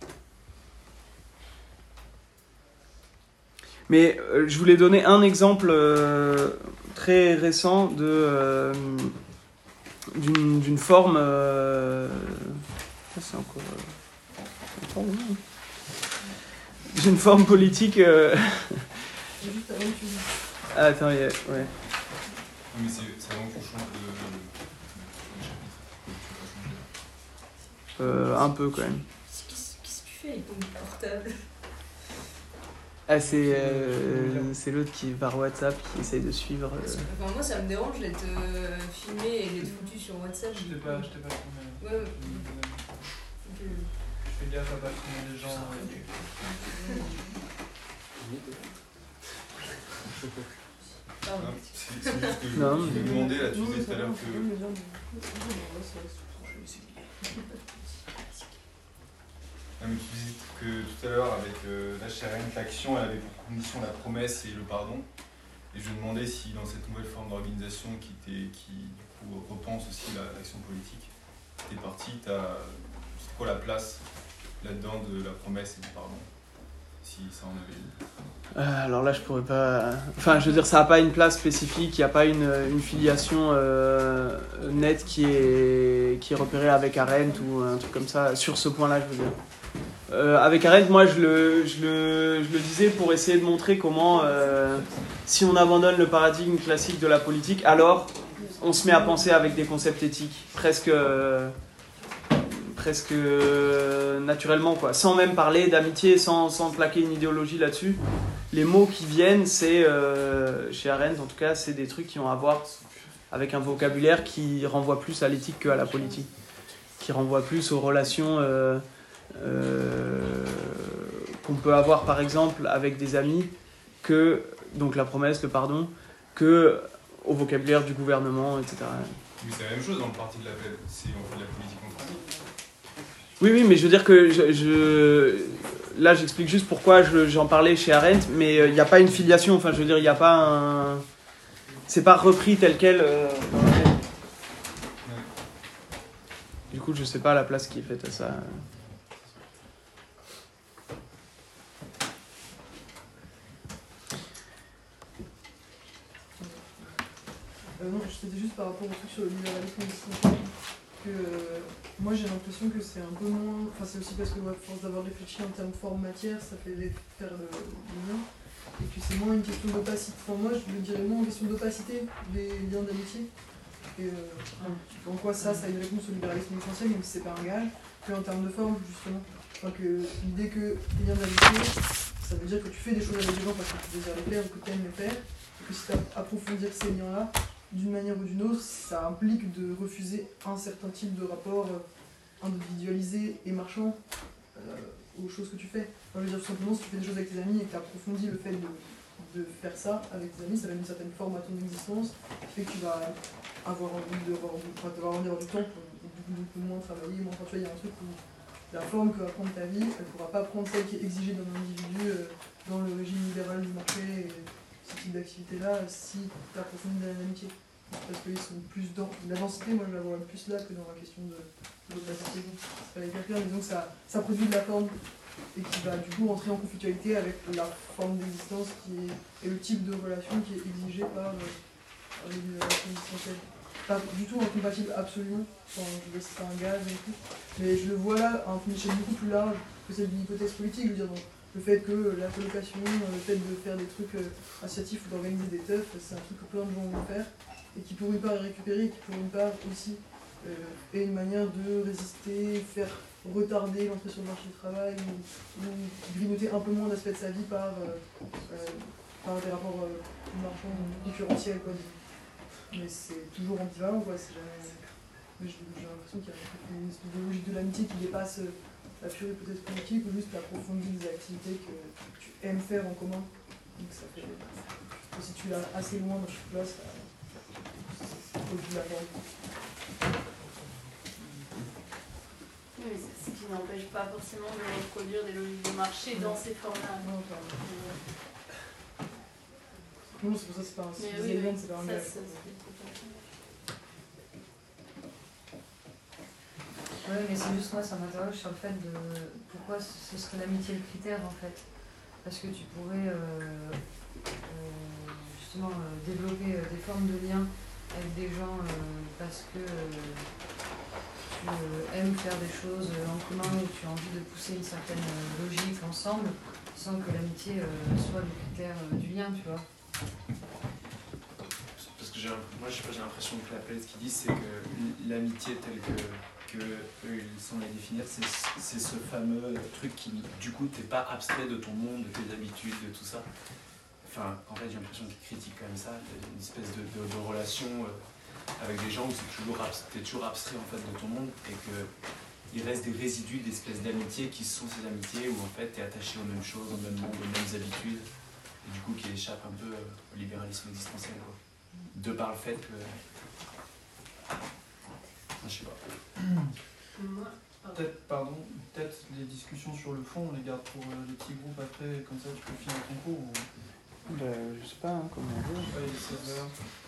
Mais je voulais donner un exemple très récent d'une forme... c'est encore... d'une forme politique... Juste avant que tu dises. Ah, attends, ouais. Mais c'est avant qu'on change de chapitre. Un peu quand même. Qu'est-ce que tu fais avec ton portable? Ah, c'est l'autre qui par WhatsApp qui essaye de suivre. Enfin, moi, ça me dérange d'être filmé et d'être foutu sur WhatsApp. Je t'ai pas filmé. Ouais. Je fais gaffe à pas filmer les gens. C'est juste que je Non, me demandais, là, tu disais tout à l'heure que... Non, mais tu disais que tout à l'heure, avec la CHRN, l'action, elle avait pour condition la promesse et le pardon. Et je me demandais si dans cette nouvelle forme d'organisation qui du coup, repense aussi l'action politique, t'es parti, c'est quoi la place là-dedans de la promesse et du pardon? Si ça en avait une. Alors là, je pourrais pas... Enfin, je veux dire, ça n'a pas une place spécifique, il n'y a pas une filiation nette qui est repérée avec Arendt ou un truc comme ça, sur ce point-là, je veux dire. Avec Arendt, moi, je le disais pour essayer de montrer comment, si on abandonne le paradigme classique de la politique, alors on se met à penser avec des concepts éthiques, presque naturellement, quoi. Sans même parler d'amitié, sans plaquer une idéologie là-dessus. Les mots qui viennent, c'est, chez Arendt en tout cas, c'est des trucs qui ont à voir avec un vocabulaire qui renvoie plus à l'éthique qu'à la politique, qui renvoie plus aux relations qu'on peut avoir par exemple avec des amis, que, donc la promesse, le pardon, que au vocabulaire du gouvernement, etc. Mais c'est la même chose dans le parti de la paix, si on fait de la politique en France. Oui, mais je veux dire que là, j'explique juste pourquoi j'en parlais chez Arendt, mais il n'y a pas une filiation, enfin, je veux dire, il n'y a pas un... C'est pas repris tel quel. Du coup, je sais pas la place qui est faite à ça. Non, c'était juste par rapport au truc sur le libéralisme existentiel, que moi j'ai l'impression que c'est un peu moins... Enfin, c'est aussi parce que à force d'avoir réfléchi en termes forme-matière, ça fait faire le lien, et puis c'est moins une question d'opacité. Enfin, moi je le dirais moins une question d'opacité des liens d'amitié, et en quoi ça a une réponse au libéralisme essentiel, même si c'est pas un gage, qu'en termes de forme, justement. Enfin, que l'idée que les liens d'amitié, ça veut dire que tu fais des choses avec des gens parce que tu désires les faire ou que tu aimes les faire, et que si tu approfondir ces liens-là, d'une manière ou d'une autre, ça implique de refuser un certain type de rapport individualisé et marchand aux choses que tu fais. Enfin, je veux dire, tout simplement, si tu fais des choses avec tes amis et que tu approfondis le fait de faire ça avec tes amis, ça donne une certaine forme à ton existence, qui fait que tu vas avoir envie d'avoir du temps pour beaucoup moins travailler. Moi, quand tu vois, il y a un truc où la forme que va prendre ta vie, elle ne pourra pas prendre celle qui est exigée d'un individu dans le régime libéral du marché et ce type d'activité-là si tu approfondis dans l'amitié. Parce qu'ils sont plus dans la densité, moi je la vois plus là que dans la question de l'opacité. C'est pas hyper clair, mais donc ça produit de la forme et qui va du coup entrer en conflictualité avec la forme d'existence et le type de relation qui est exigé par les relations existentielles. Pas du tout incompatible absolument, enfin, je veux dire c'est un gage et tout, mais je le vois là à une échelle beaucoup plus large que celle d'une hypothèse politique, je veux dire donc, le fait que la colocation, le fait de faire des trucs associatifs ou d'organiser des teufs, c'est un truc que plein de gens vont faire et qui pour une part est récupéré et qui pour une part aussi est une manière de résister, faire retarder l'entrée sur le marché du travail ou grignoter un peu moins d'aspects de sa vie par des rapports marchands concurrentiels quoi. Mais c'est toujours ambivalent quoi, c'est jamais... Mais j'ai l'impression qu'il y a une espèce de logique de l'amitié qui dépasse la pure hypothèse politique ou juste l'approfondir des activités que tu aimes faire en commun. Donc ça fait que si tu l'as assez loin dans ce truc-là, c'est au-dessus de la forme. Oui, mais c'est ce qui n'empêche pas forcément de reproduire des logiques de marché dans ces formes-là. Non, c'est pour ça que c'est pas un élément, c'est pas un gage. Ouais, mais c'est juste moi, ça m'interroge sur le fait de pourquoi ce serait l'amitié le critère en fait. Parce que tu pourrais justement développer des formes de liens avec des gens parce que tu aimes faire des choses en commun ou tu as envie de pousser une certaine logique ensemble sans que l'amitié soit le critère du lien, tu vois. Parce que moi j'ai l'impression que l'appel, ce qu'ils disent, c'est que l'amitié telle que eux ils sont à définir, c'est ce fameux truc qui, du coup, t'es pas abstrait de ton monde, de tes habitudes, de tout ça. Enfin, en fait, j'ai l'impression qu'ils critiquent quand même ça, une espèce de relation avec des gens où t'es toujours abstrait en fait de ton monde et qu'il reste des résidus d'espèces d'amitié qui sont ces amitiés où en fait t'es attaché aux mêmes choses, au même monde, aux mêmes habitudes et du coup qui échappent un peu au libéralisme existentiel quoi. De par le fait que... je sais pas. Peut-être les discussions sur le fond, on les garde pour les petits groupes après, comme ça tu peux finir ton cours ou... Je sais pas, hein, comment on veut. Ouais, il est 16h.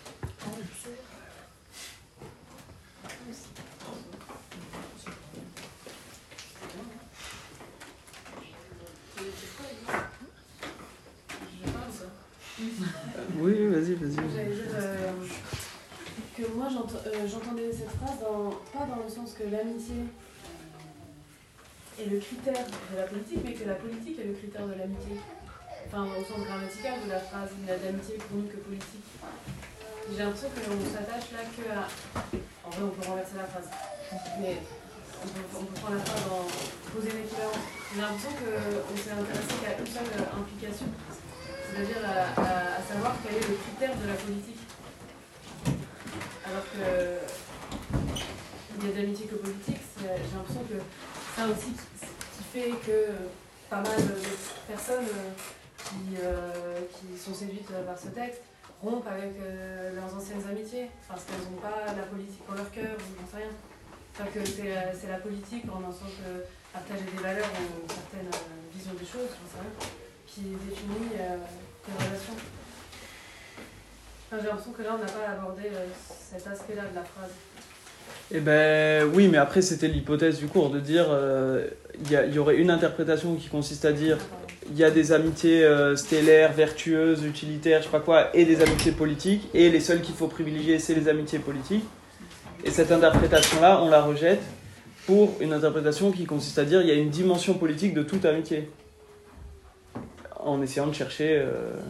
Oui, vas-y. J'allais dire que moi j'entendais cette phrase pas dans le sens que l'amitié est le critère de la politique, mais que la politique est le critère de l'amitié. Enfin, au sens grammatical de la phrase, il y a d'amitié pour nous que politique. J'ai l'impression qu'on s'attache là que à... En vrai, on peut renverser la phrase. Mais on peut prendre la phrase en poser l'équivalence. J'ai l'impression qu'on s'est intéressé qu'à une seule implication. C'est-à-dire à savoir quel est le critère de la politique. Alors que il y a d'amitié que politique, j'ai l'impression que ça aussi qui fait que pas mal de personnes qui sont séduites par ce texte rompent avec leurs anciennes amitiés, parce qu'elles n'ont pas la politique en leur cœur, ou j'en sais rien. Enfin que c'est la politique en un sens partager des valeurs ou une certaine vision des choses, j'en sais rien, qui définit tes relations. Enfin, j'ai l'impression que là on n'a pas abordé cet aspect-là de la phrase. Eh ben oui, mais après c'était l'hypothèse du cours de dire il y aurait une interprétation qui consiste à dire il y a des amitiés stellaires, vertueuses, utilitaires, je sais pas quoi, et des amitiés politiques, et les seules qu'il faut privilégier c'est les amitiés politiques. Et cette interprétation-là, on la rejette pour une interprétation qui consiste à dire il y a une dimension politique de toute amitié, en essayant de chercher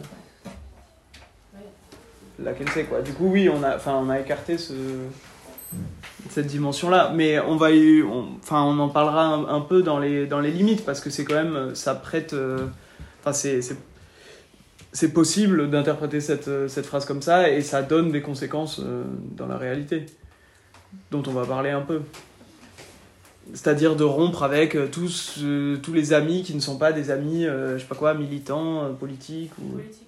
laquelle c'est quoi. Du coup oui, on a écarté cette dimension-là, mais on en parlera un peu dans les limites, parce que c'est quand même, ça prête Enfin, c'est possible d'interpréter cette phrase comme ça, et ça donne des conséquences dans la réalité, dont on va parler un peu. C'est-à-dire de rompre avec tous les amis qui ne sont pas des amis, je sais pas quoi, militants, politiques. Ou... Politique,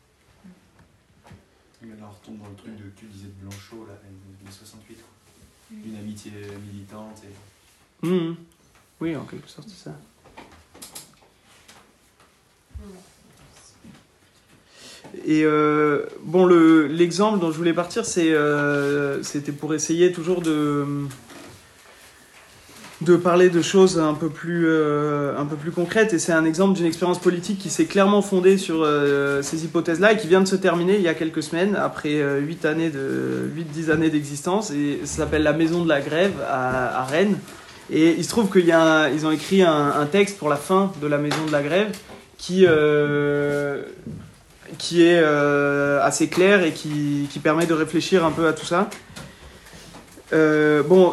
Mais là, on retombe dans le truc que tu disais de Blanchot, là, de 68, quoi. Une amitié militante. Et... Mmh. Oui, en quelque sorte, c'est ça. Et bon, l'exemple dont je voulais partir, c'était pour essayer toujours de parler de choses un peu plus concrètes. Et c'est un exemple d'une expérience politique qui s'est clairement fondée sur ces hypothèses-là et qui vient de se terminer il y a quelques semaines, après 8-10 années d'existence. Et ça s'appelle La Maison de la Grève à Rennes. Et il se trouve qu'ils ont écrit un texte pour la fin de La Maison de la Grève qui est assez clair et qui permet de réfléchir un peu à tout ça. Bon,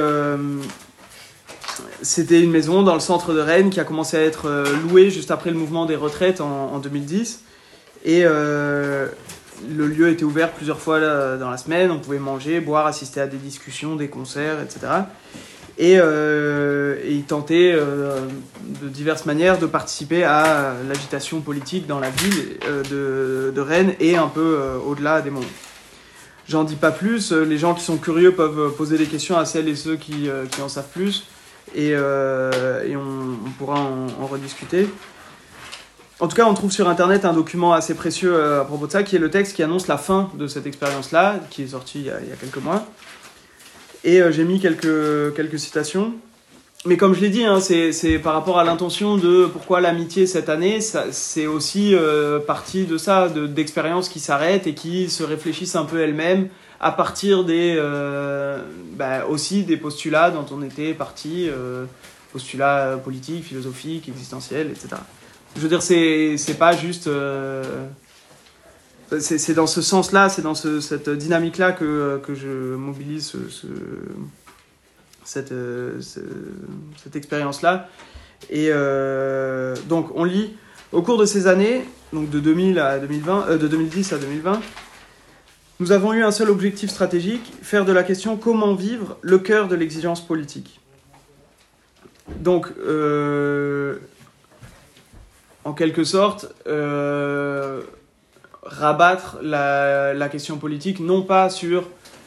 c'était une maison dans le centre de Rennes qui a commencé à être louée juste après le mouvement des retraites en 2010. Et le lieu était ouvert plusieurs fois dans la semaine. On pouvait manger, boire, assister à des discussions, des concerts, etc. Et il tentait de diverses manières de participer à l'agitation politique dans la ville de Rennes et un peu au-delà des monts. J'en dis pas plus, les gens qui sont curieux peuvent poser des questions à celles et ceux qui en savent plus, et on pourra en rediscuter. En tout cas, on trouve sur Internet un document assez précieux à propos de ça, qui est le texte qui annonce la fin de cette expérience-là, qui est sorti il y a quelques mois. Et j'ai mis quelques citations. Mais comme je l'ai dit, hein, c'est par rapport à l'intention de pourquoi l'amitié cette année, c'est aussi partie de ça, d'expériences qui s'arrêtent et qui se réfléchissent un peu elles-mêmes à partir aussi des postulats dont on était parti, postulats politiques, philosophiques, existentiels, etc. Je veux dire, c'est pas juste... C'est dans ce sens-là, c'est dans cette dynamique-là que je mobilise cette expérience-là. Et donc, on lit, au cours de ces années, donc de 2010 à 2020, nous avons eu un seul objectif stratégique, faire de la question comment vivre le cœur de l'exigence politique. Donc, en quelque sorte... rabattre la question politique, non pas sur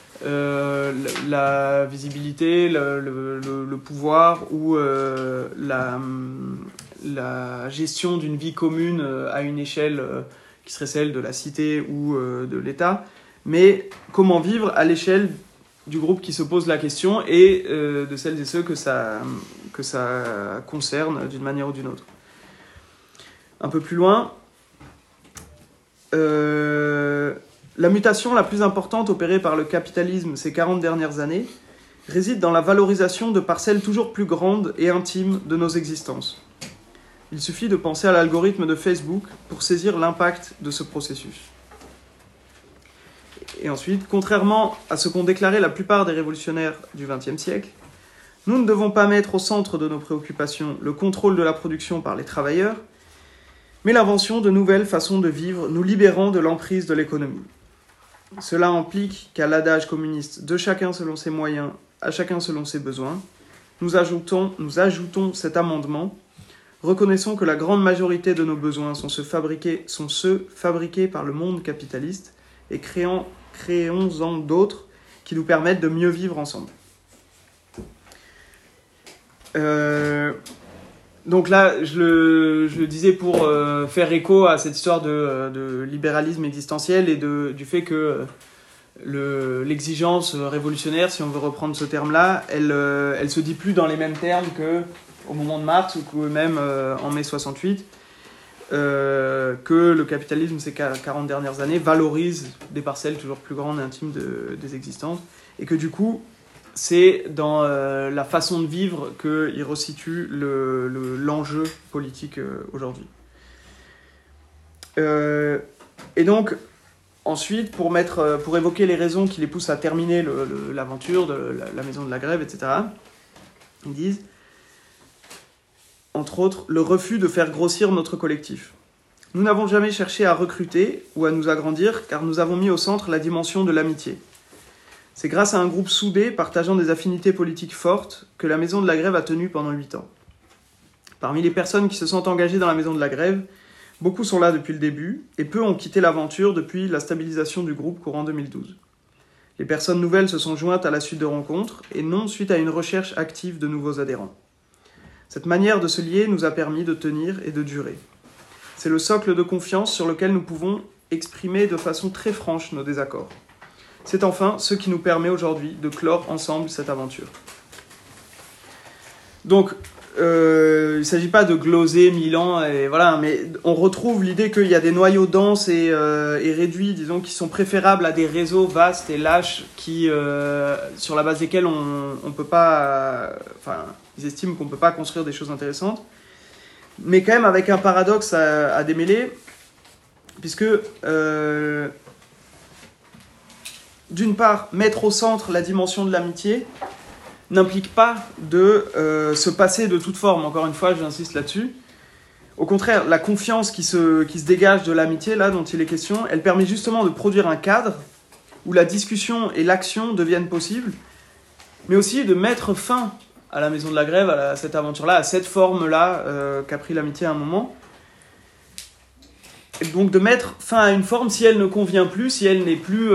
la visibilité, le pouvoir ou la gestion d'une vie commune à une échelle qui serait celle de la cité ou de l'État, mais comment vivre à l'échelle du groupe qui se pose la question et de celles et ceux que ça concerne d'une manière ou d'une autre. Un peu plus loin, la mutation la plus importante opérée par le capitalisme ces 40 dernières années réside dans la valorisation de parcelles toujours plus grandes et intimes de nos existences. Il suffit de penser à l'algorithme de Facebook pour saisir l'impact de ce processus. Et ensuite, contrairement à ce qu'ont déclaré la plupart des révolutionnaires du XXe siècle, nous ne devons pas mettre au centre de nos préoccupations le contrôle de la production par les travailleurs, mais l'invention de nouvelles façons de vivre nous libérant de l'emprise de l'économie. Cela implique qu'à l'adage communiste « de chacun selon ses moyens, à chacun selon ses besoins », nous ajoutons cet amendement. Reconnaissons que la grande majorité de nos besoins sont ceux fabriqués par le monde capitaliste et créons-en d'autres qui nous permettent de mieux vivre ensemble. Donc là, je le disais pour faire écho à cette histoire de libéralisme existentiel et du fait que l'exigence révolutionnaire, si on veut reprendre ce terme-là, elle se dit plus dans les mêmes termes qu'au moment de Marx ou que même en mai 68, que le capitalisme ces 40 dernières années valorise des parcelles toujours plus grandes et intimes des existences, et que du coup, c'est dans la façon de vivre qu'il resitue l'enjeu politique aujourd'hui. Et donc, ensuite, pour évoquer les raisons qui les poussent à terminer l'aventure de la maison de la grève, etc., ils disent entre autres, le refus de faire grossir notre collectif. Nous n'avons jamais cherché à recruter ou à nous agrandir, car nous avons mis au centre la dimension de l'amitié. C'est grâce à un groupe soudé, partageant des affinités politiques fortes, que la Maison de la Grève a tenu pendant 8 ans. Parmi les personnes qui se sont engagées dans la Maison de la Grève, beaucoup sont là depuis le début, et peu ont quitté l'aventure depuis la stabilisation du groupe courant 2012. Les personnes nouvelles se sont jointes à la suite de rencontres, et non suite à une recherche active de nouveaux adhérents. Cette manière de se lier nous a permis de tenir et de durer. C'est le socle de confiance sur lequel nous pouvons exprimer de façon très franche nos désaccords. C'est enfin ce qui nous permet aujourd'hui de clore ensemble cette aventure. Donc, il ne s'agit pas de gloser Milan, et voilà, mais on retrouve l'idée qu'il y a des noyaux denses et réduits, disons, qui sont préférables à des réseaux vastes et lâches qui, sur la base desquels on peut pas... ils estiment qu'on ne peut pas construire des choses intéressantes. Mais quand même avec un paradoxe à démêler, puisque d'une part, mettre au centre la dimension de l'amitié n'implique pas de se passer de toute forme. Encore une fois, j'insiste là-dessus. Au contraire, la confiance qui se dégage de l'amitié, là, dont il est question, elle permet justement de produire un cadre où la discussion et l'action deviennent possibles, mais aussi de mettre fin à la Maison de la Grève, à cette aventure-là, à cette forme-là qu'a pris l'amitié à un moment. Et donc de mettre fin à une forme si elle ne convient plus, si elle n'est plus,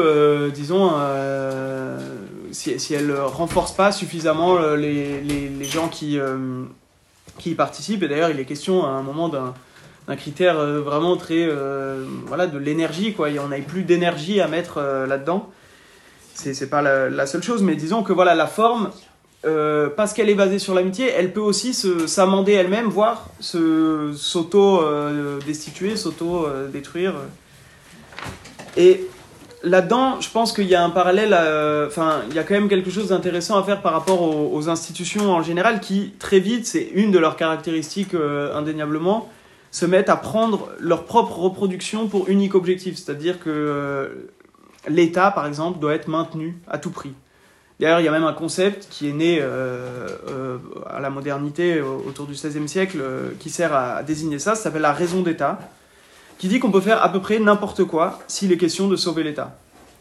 si elle ne renforce pas suffisamment les gens qui y participent. Et d'ailleurs, il est question à un moment d'un critère vraiment très... de l'énergie, quoi. On n'avait plus d'énergie à mettre là-dedans. C'est pas la seule chose, mais disons que voilà, la forme... parce qu'elle est basée sur l'amitié, elle peut aussi s'amender elle-même, voire s'auto-destituer, s'auto-détruire. Et là-dedans, je pense qu'il y a un parallèle, il y a quand même quelque chose d'intéressant à faire par rapport aux institutions en général qui, très vite, c'est une de leurs caractéristiques indéniablement, se mettent à prendre leur propre reproduction pour unique objectif. C'est-à-dire que l'État, par exemple, doit être maintenu à tout prix. D'ailleurs, il y a même un concept qui est né à la modernité autour du XVIe siècle qui sert à désigner ça s'appelle la raison d'État, qui dit qu'on peut faire à peu près n'importe quoi s'il est question de sauver l'État.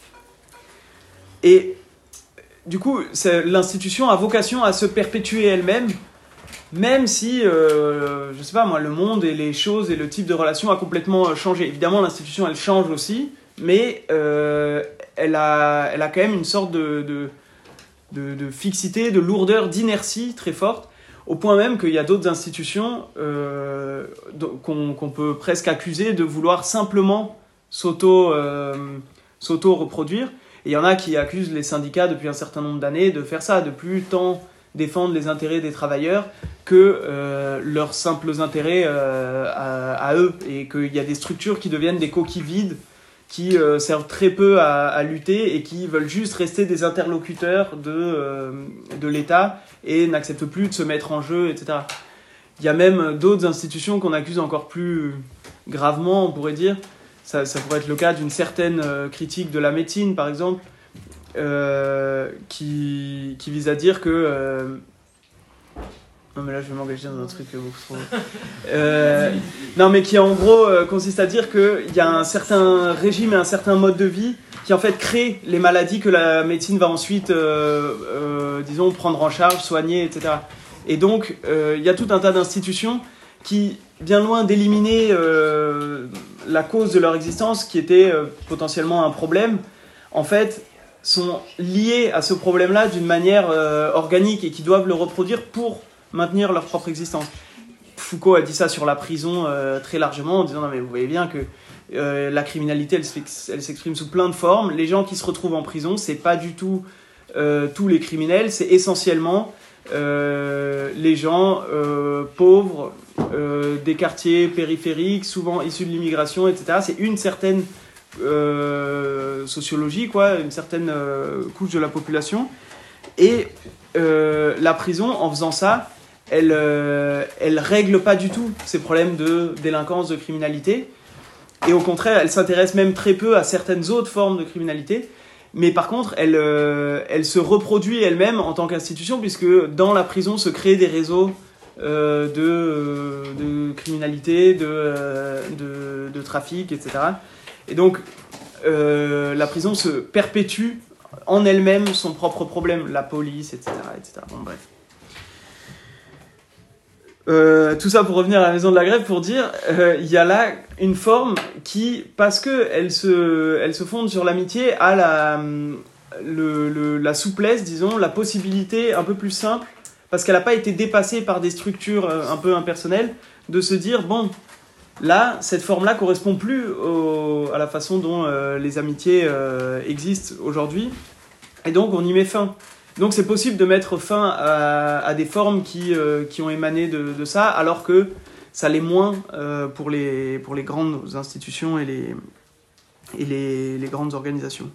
Et du coup, l'institution a vocation à se perpétuer elle-même, même si, je sais pas moi, le monde et les choses et le type de relation a complètement changé. Évidemment, l'institution, elle change aussi, mais elle a quand même une sorte de fixité, de lourdeur, d'inertie très forte, au point même qu'il y a d'autres institutions qu'on peut presque accuser de vouloir simplement s'auto-reproduire. Et il y en a qui accusent les syndicats depuis un certain nombre d'années de faire ça, de plus tant défendre les intérêts des travailleurs que leurs simples intérêts à eux, et qu'il y a des structures qui deviennent des coquilles vides qui servent très peu à lutter et qui veulent juste rester des interlocuteurs de l'État et n'acceptent plus de se mettre en jeu, etc. Il y a même d'autres institutions qu'on accuse encore plus gravement, on pourrait dire. Ça pourrait être le cas d'une certaine critique de la médecine, par exemple, qui vise à dire que... Non mais là je vais m'engager dans un truc beaucoup trop... non mais qui en gros consiste à dire qu'il y a un certain régime et un certain mode de vie qui en fait crée les maladies que la médecine va ensuite, disons, prendre en charge, soigner, etc. Et donc il y a tout un tas d'institutions qui, bien loin d'éliminer la cause de leur existence, qui était potentiellement un problème, en fait sont liées à ce problème-là d'une manière organique et qui doivent le reproduire pour maintenir leur propre existence. Foucault a dit ça sur la prison très largement en disant non mais vous voyez bien que la criminalité elle s'exprime sous plein de formes. Les gens qui se retrouvent en prison, c'est pas du tout tous les criminels, c'est essentiellement les gens pauvres des quartiers périphériques, souvent issus de l'immigration, etc. C'est une certaine sociologie, quoi, une certaine couche de la population. Et la prison, en faisant ça, elle règle pas du tout ces problèmes de délinquance, de criminalité. Et au contraire, elle s'intéresse même très peu à certaines autres formes de criminalité. Mais par contre, elle se reproduit elle-même en tant qu'institution, puisque dans la prison se créent des réseaux de criminalité, de trafic, etc. Et donc, la prison se perpétue en elle-même son propre problème, la police, etc. etc. Bon, bref. Tout ça pour revenir à la maison de la grève, pour dire, il y a là une forme qui, parce qu'elle se fonde sur l'amitié, a la souplesse, disons, la possibilité un peu plus simple, parce qu'elle n'a pas été dépassée par des structures un peu impersonnelles, de se dire, bon, là, cette forme-là correspond plus à la façon dont les amitiés existent aujourd'hui, et donc on y met fin. Donc c'est possible de mettre fin à des formes qui ont émané de ça, alors que ça l'est moins pour les grandes institutions et les grandes organisations.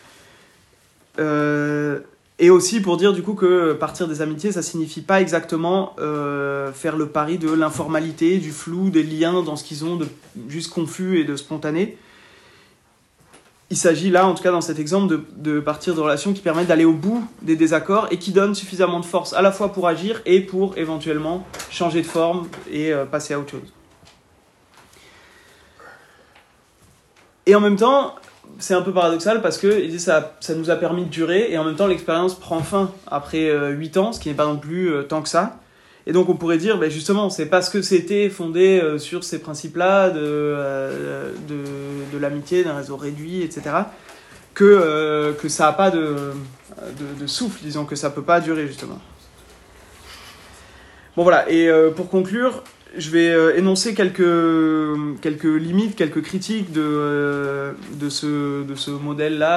Et aussi pour dire du coup que partir des amitiés, ça signifie pas exactement faire le pari de l'informalité, du flou, des liens dans ce qu'ils ont de juste confus et de spontané. Il s'agit là, en tout cas dans cet exemple, de partir de relations qui permettent d'aller au bout des désaccords et qui donnent suffisamment de force à la fois pour agir et pour éventuellement changer de forme et passer à autre chose. Et en même temps, c'est un peu paradoxal parce que ça nous a permis de durer et en même temps l'expérience prend fin après 8 ans, ce qui n'est pas non plus tant que ça. Et donc on pourrait dire, justement, c'est parce que c'était fondé sur ces principes-là de l'amitié, d'un réseau réduit, etc., que ça n'a pas de souffle, disons, que ça ne peut pas durer, justement. Bon voilà, et pour conclure, je vais énoncer quelques limites, quelques critiques de ce modèle-là,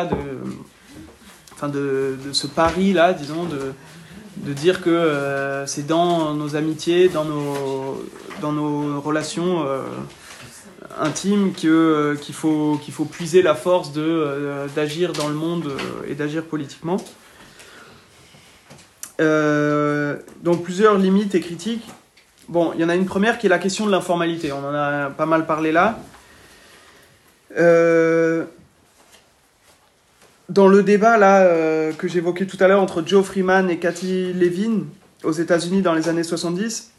de ce pari-là, disons, de dire que c'est dans nos amitiés, dans nos relations intimes qu'il faut puiser la force d'agir dans le monde et d'agir politiquement. Donc plusieurs limites et critiques. Bon, il y en a une première qui est la question de l'informalité. On en a pas mal parlé là. Dans le débat là, que j'évoquais tout à l'heure entre Joe Freeman et Cathy Levin aux États-Unis dans les années 70,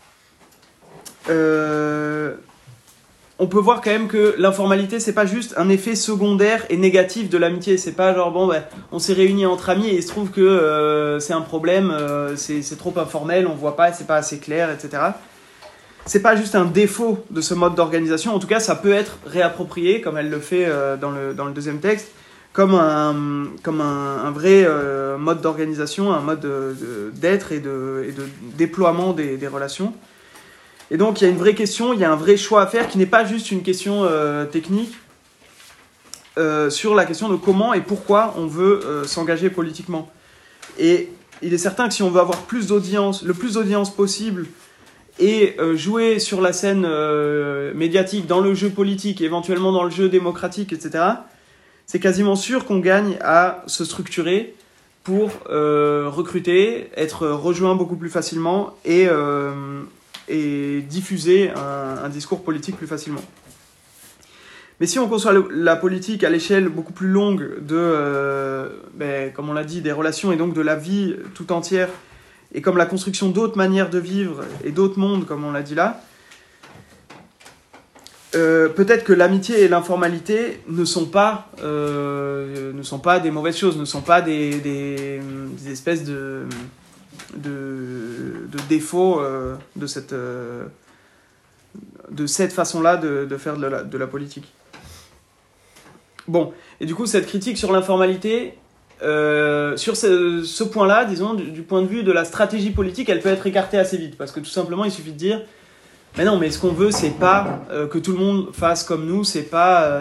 on peut voir quand même que l'informalité, c'est pas juste un effet secondaire et négatif de l'amitié. C'est pas genre, on s'est réunis entre amis et il se trouve que c'est un problème, c'est trop informel, on voit pas, c'est pas assez clair, etc. C'est pas juste un défaut de ce mode d'organisation. En tout cas, ça peut être réapproprié, comme elle le fait dans le deuxième texte, comme un vrai mode d'organisation, un mode d'être et de déploiement des relations. Et donc il y a une vraie question, il y a un vrai choix à faire qui n'est pas juste une question technique sur la question de comment et pourquoi on veut s'engager politiquement. Et il est certain que si on veut avoir le plus d'audience possible et jouer sur la scène médiatique, dans le jeu politique, éventuellement dans le jeu démocratique, etc., c'est quasiment sûr qu'on gagne à se structurer pour recruter, être rejoint beaucoup plus facilement et diffuser un discours politique plus facilement. Mais si on conçoit la politique à l'échelle beaucoup plus longue comme on l'a dit, des relations et donc de la vie tout entière, et comme la construction d'autres manières de vivre et d'autres mondes, comme on l'a dit là, peut-être que l'amitié et l'informalité ne sont pas des mauvaises choses, ne sont pas des espèces de défauts de cette façon-là de faire de la politique. Bon, et du coup, cette critique sur l'informalité, sur ce point-là, disons, du point de vue de la stratégie politique, elle peut être écartée assez vite, parce que tout simplement, il suffit de dire mais non, mais ce qu'on veut, c'est pas que tout le monde fasse comme nous, c'est pas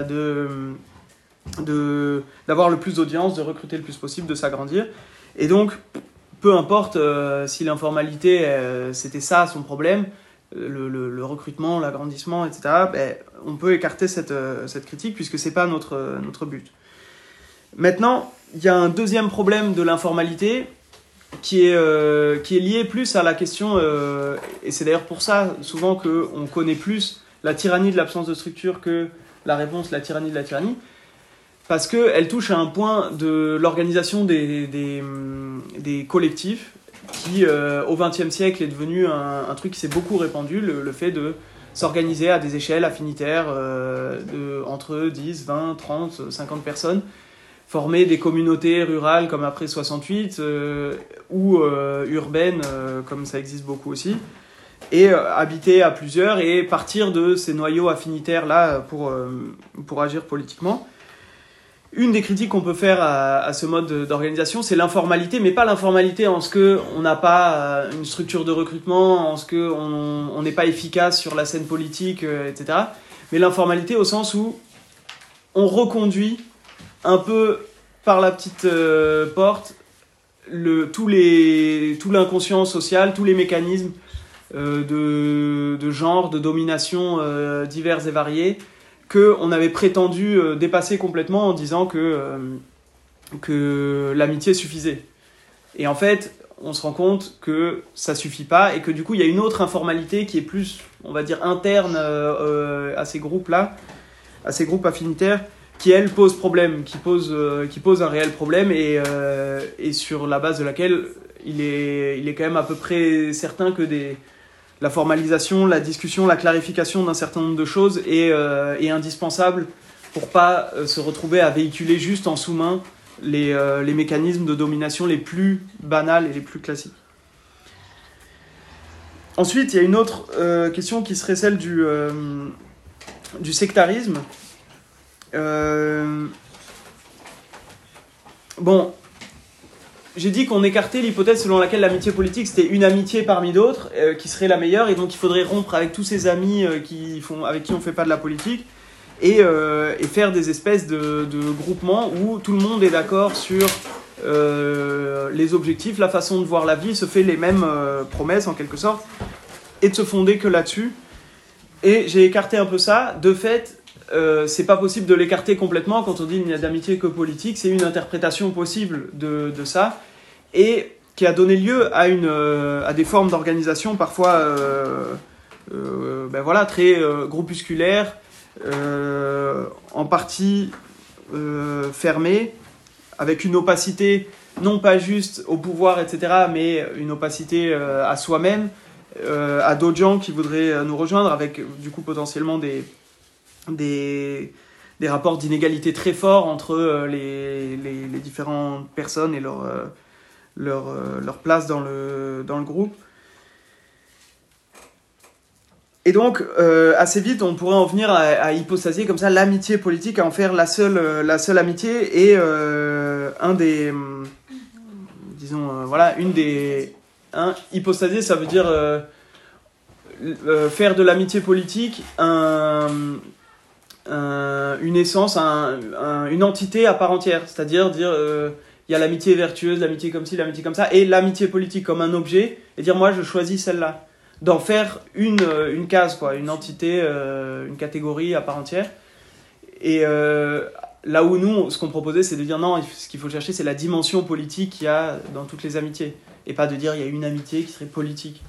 d'avoir le plus d'audience, de recruter le plus possible, de s'agrandir. Et donc, peu importe si l'informalité, c'était ça son problème, le recrutement, l'agrandissement, etc., on peut écarter cette critique puisque c'est pas notre but. Maintenant, il y a un deuxième problème de l'informalité qui est lié plus à la question, et c'est d'ailleurs pour ça souvent qu'on connaît plus la tyrannie de l'absence de structure que la réponse, la tyrannie de la tyrannie, parce qu'elle touche à un point de l'organisation des collectifs qui au XXe siècle est devenu un truc qui s'est beaucoup répandu, le fait de s'organiser à des échelles affinitaires entre 10, 20, 30, 50 personnes, former des communautés rurales comme après 68 ou urbaines comme ça existe beaucoup aussi, et habiter à plusieurs et partir de ces noyaux affinitaires là pour agir politiquement. Une des critiques qu'on peut faire à ce mode d'organisation, c'est l'informalité, mais pas l'informalité en ce qu'on n'a pas une structure de recrutement, en ce qu'on n'est pas efficace sur la scène politique, etc. Mais l'informalité au sens où on reconduit un peu par la petite porte tout l'inconscient social, tous les mécanismes de genre, de domination divers et variés, qu'on avait prétendu dépasser complètement en disant que l'amitié suffisait. Et en fait, on se rend compte que ça suffit pas et que du coup, il y a une autre informalité qui est plus, on va dire, interne à ces groupes-là, à ces groupes affinitaires, qui, elle, pose problème, qui pose un réel problème et sur la base de laquelle il est quand même à peu près certain que la formalisation, la discussion, la clarification d'un certain nombre de choses est indispensable pour pas se retrouver à véhiculer juste en sous-main les mécanismes de domination les plus banals et les plus classiques. Ensuite, il y a une autre question qui serait celle du sectarisme. Bon, j'ai dit qu'on écartait l'hypothèse selon laquelle l'amitié politique c'était une amitié parmi d'autres qui serait la meilleure et donc il faudrait rompre avec tous ces amis avec qui on fait pas de la politique et faire des espèces de groupements où tout le monde est d'accord sur les objectifs, la façon de voir la vie, se fait les mêmes promesses en quelque sorte et de se fonder que là-dessus. Et j'ai écarté un peu ça. De fait, c'est pas possible de l'écarter complètement quand on dit qu'il n'y a d'amitié que politique. C'est une interprétation possible de ça et qui a donné lieu à des formes d'organisation parfois très groupusculaires, en partie fermées, avec une opacité non pas juste au pouvoir, etc., mais une opacité à soi-même, à d'autres gens qui voudraient nous rejoindre, avec du coup potentiellement des rapports d'inégalité très forts entre les différentes personnes et leur place dans le groupe. Et donc, assez vite, on pourrait en venir à hypostasier comme ça l'amitié politique, à en faire la seule amitié et hypostasier, ça veut dire faire de l'amitié politique une essence, une entité à part entière. C'est-à-dire dire, il y a l'amitié vertueuse, l'amitié comme ci, l'amitié comme ça, et l'amitié politique comme un objet, et dire moi je choisis celle-là. D'en faire une case, quoi, une entité, une catégorie à part entière. Et là où nous, ce qu'on proposait, c'est de dire non, ce qu'il faut chercher, c'est la dimension politique qu'il y a dans toutes les amitiés. Et pas de dire il y a une amitié qui serait politique.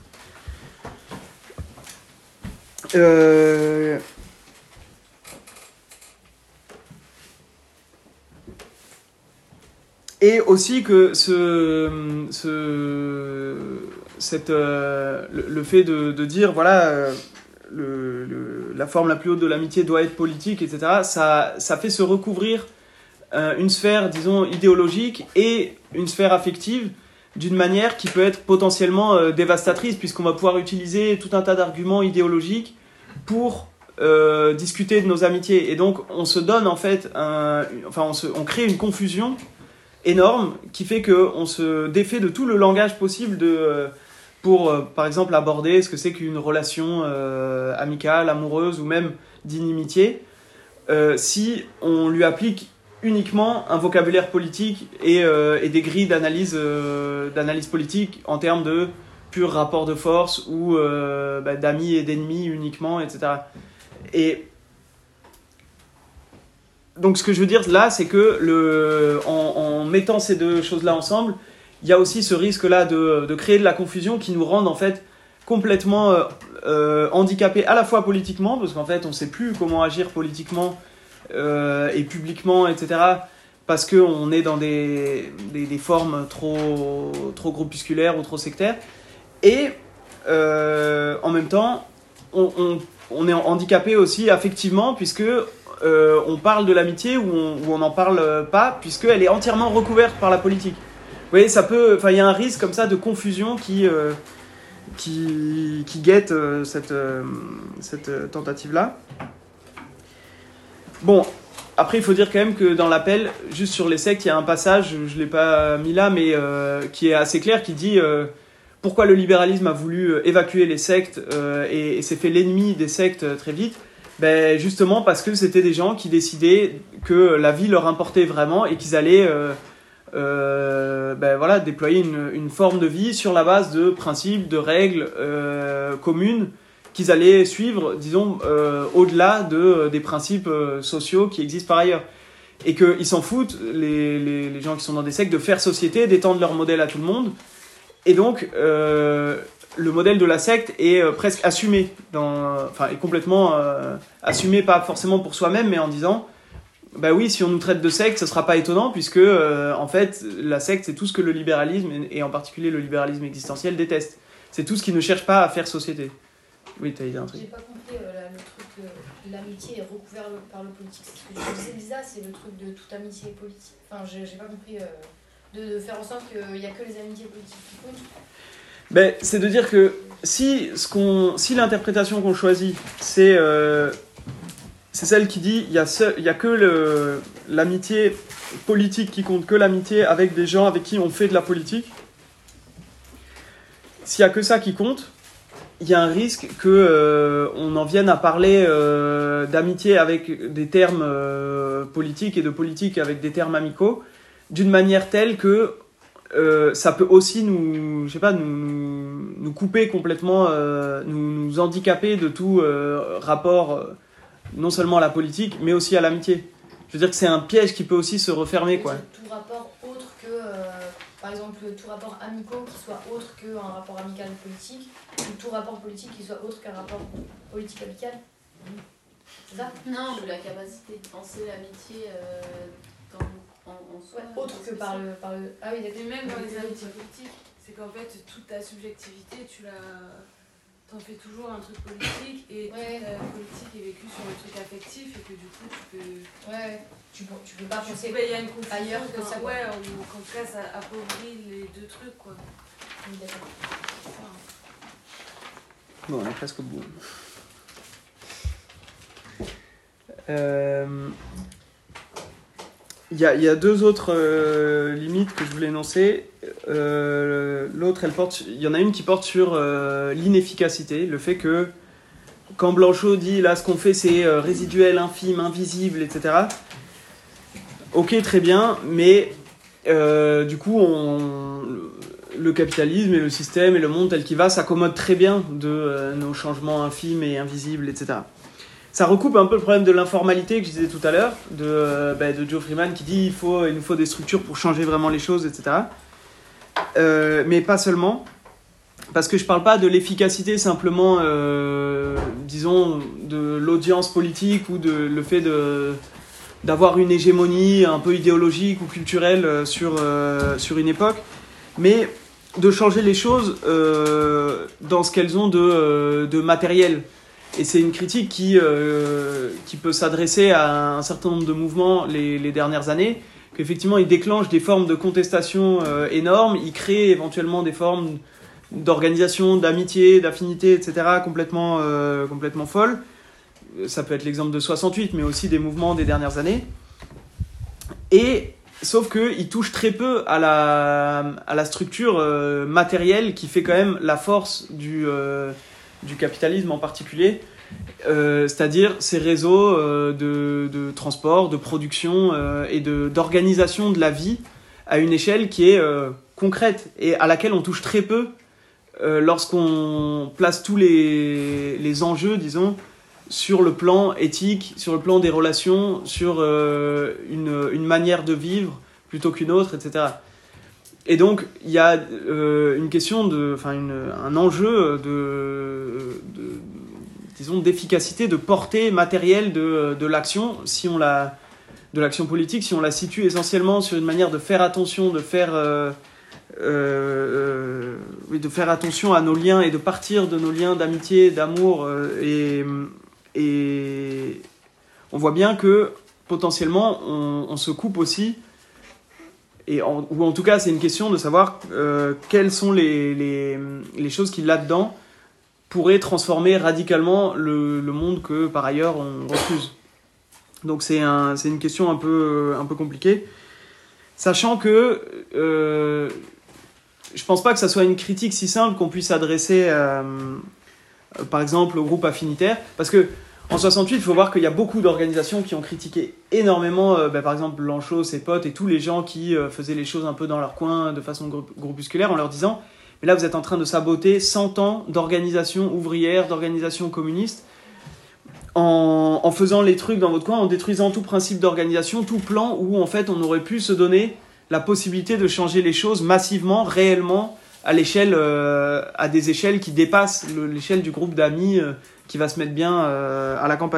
Et aussi que le fait de dire voilà la forme la plus haute de l'amitié doit être politique, etc., ça fait se recouvrir une sphère, disons, idéologique et une sphère affective d'une manière qui peut être potentiellement dévastatrice, puisqu'on va pouvoir utiliser tout un tas d'arguments idéologiques pour discuter de nos amitiés. Et donc on se donne en fait on crée une confusion énorme qui fait qu'on se défait de tout le langage possible pour par exemple aborder ce que c'est qu'une relation amicale, amoureuse ou même d'inimitié, si on lui applique uniquement un vocabulaire politique et des grilles d'analyse politique en termes de pur rapport de force ou d'amis et d'ennemis uniquement, etc. Et donc ce que je veux dire là, c'est que en mettant ces deux choses-là ensemble, il y a aussi ce risque-là de créer de la confusion qui nous rende en fait complètement handicapés à la fois politiquement, parce qu'en fait on ne sait plus comment agir politiquement et publiquement, etc., parce qu'on est dans des formes trop groupusculaires ou trop sectaires. Et en même temps, on est handicapé aussi affectivement, puisque on parle de l'amitié ou on n'en parle pas, puisqu'elle est entièrement recouverte par la politique. Vous voyez, il y a un risque comme ça de confusion qui guette cette tentative-là. Bon, après il faut dire quand même que dans l'appel, juste sur les sectes, il y a un passage, je ne l'ai pas mis là, mais qui est assez clair, qui dit pourquoi le libéralisme a voulu évacuer les sectes et s'est fait l'ennemi des sectes très vite. Ben, justement parce que c'était des gens qui décidaient que la vie leur importait vraiment et qu'ils allaient déployer une forme de vie sur la base de principes, de règles communes qu'ils allaient suivre, disons, au-delà des principes sociaux qui existent par ailleurs. Et qu'ils s'en foutent, les gens qui sont dans des sectes, de faire société, d'étendre leur modèle à tout le monde. Et donc, le modèle de la secte est presque assumé, est complètement assumé, pas forcément pour soi-même, mais en disant, bah oui, si on nous traite de secte, ce sera pas étonnant, puisque en fait, la secte, c'est tout ce que le libéralisme, et en particulier le libéralisme existentiel, déteste. C'est tout ce qui ne cherche pas à faire société. Oui, t'as dit un truc. J'ai pas compris le truc que l'amitié est recouverte par le politique. Ce que je disais, Lisa, c'est le truc de toute amitié politique. Enfin, j'ai pas compris de faire en sorte qu'il n'y a que les amitiés politiques qui comptent. Ben, c'est de dire que si l'interprétation qu'on choisit, c'est celle qui dit il y a que l'amitié politique qui compte, que l'amitié avec des gens avec qui on fait de la politique, s'il n'y a que ça qui compte, il y a un risque qu'on en vienne à parler d'amitié avec des termes politiques et de politique avec des termes amicaux, d'une manière telle que ça peut aussi nous couper complètement, nous handicaper de tout rapport, non seulement à la politique, mais aussi à l'amitié. Je veux dire que c'est un piège qui peut aussi se refermer, quoi. Tout rapport autre que, par exemple, tout rapport amicaux qui soit autre qu'un rapport amical politique, ou tout rapport politique qui soit autre qu'un rapport politique amical. C'est ça ? Non, de la capacité de penser l'amitié en soi. Autre que par le... Ah oui, d'accord. Et même dans les amitiés politiques, c'est qu'en fait, toute ta subjectivité, t'en fais toujours un truc politique, et toute la politique est vécue sur le truc affectif, et que du coup, tu peux... Ouais, tu peux pas penser il y a une confusion ailleurs que ça. Ouais, ou qu'en tout cas, ça appauvrit les deux trucs, quoi. Oui, d'accord. Bon, on est presque au bout. Il y a deux autres limites que je voulais énoncer. L'autre, il y en a une qui porte sur l'inefficacité, le fait que quand Blanchot dit là ce qu'on fait c'est résiduel, infime, invisible, etc. Ok, très bien, mais du coup le capitalisme et le système et le monde tel qu'il va s'accommodent très bien de nos changements infimes et invisibles, etc. Ça recoupe un peu le problème de l'informalité que je disais tout à l'heure, de Joe Freeman qui dit il nous faut des structures pour changer vraiment les choses, etc. Mais pas seulement, parce que je parle pas de l'efficacité simplement, disons, de l'audience politique ou de le fait d'avoir une hégémonie un peu idéologique ou culturelle sur une époque, mais de changer les choses dans ce qu'elles ont de matériel. Et c'est une critique qui peut s'adresser à un certain nombre de mouvements les dernières années, qu'effectivement ils déclenchent des formes de contestation énormes, ils créent éventuellement des formes d'organisation, d'amitié, d'affinité, etc. complètement folles. Ça peut être l'exemple de 68, mais aussi des mouvements des dernières années. Et sauf qu'ils touchent très peu à la structure matérielle qui fait quand même la force du capitalisme en particulier, c'est-à-dire ces réseaux de transport, de production et d'organisation de la vie à une échelle qui est concrète et à laquelle on touche très peu lorsqu'on place tous les enjeux, disons, sur le plan éthique, sur le plan des relations, sur une manière de vivre plutôt qu'une autre, etc. Et donc, il y a une question un enjeu disons, d'efficacité, de portée matérielle de l'action, si on la de l'action politique, si on la situe essentiellement sur une manière de faire attention, de faire attention à nos liens et de partir de nos liens d'amitié, d'amour, et on voit bien que potentiellement on se coupe aussi, ou en tout cas c'est une question de savoir quelles sont les choses qui là-dedans pourraient transformer radicalement le monde que par ailleurs on refuse. Donc c'est une question un peu compliquée, sachant que je pense pas que ça soit une critique si simple qu'on puisse adresser par exemple au groupe affinitaire, parce que en 68, il faut voir qu'il y a beaucoup d'organisations qui ont critiqué énormément, par exemple Blanchot, ses potes et tous les gens qui faisaient les choses un peu dans leur coin de façon groupusculaire, en leur disant « Mais là, vous êtes en train de saboter 100 ans d'organisation ouvrière, d'organisation communiste, en faisant les trucs dans votre coin, en détruisant tout principe d'organisation, tout plan où en fait on aurait pu se donner la possibilité de changer les choses massivement, réellement, à l'échelle, à des échelles qui dépassent l'échelle du groupe d'amis qui va se mettre bien à la campagne. »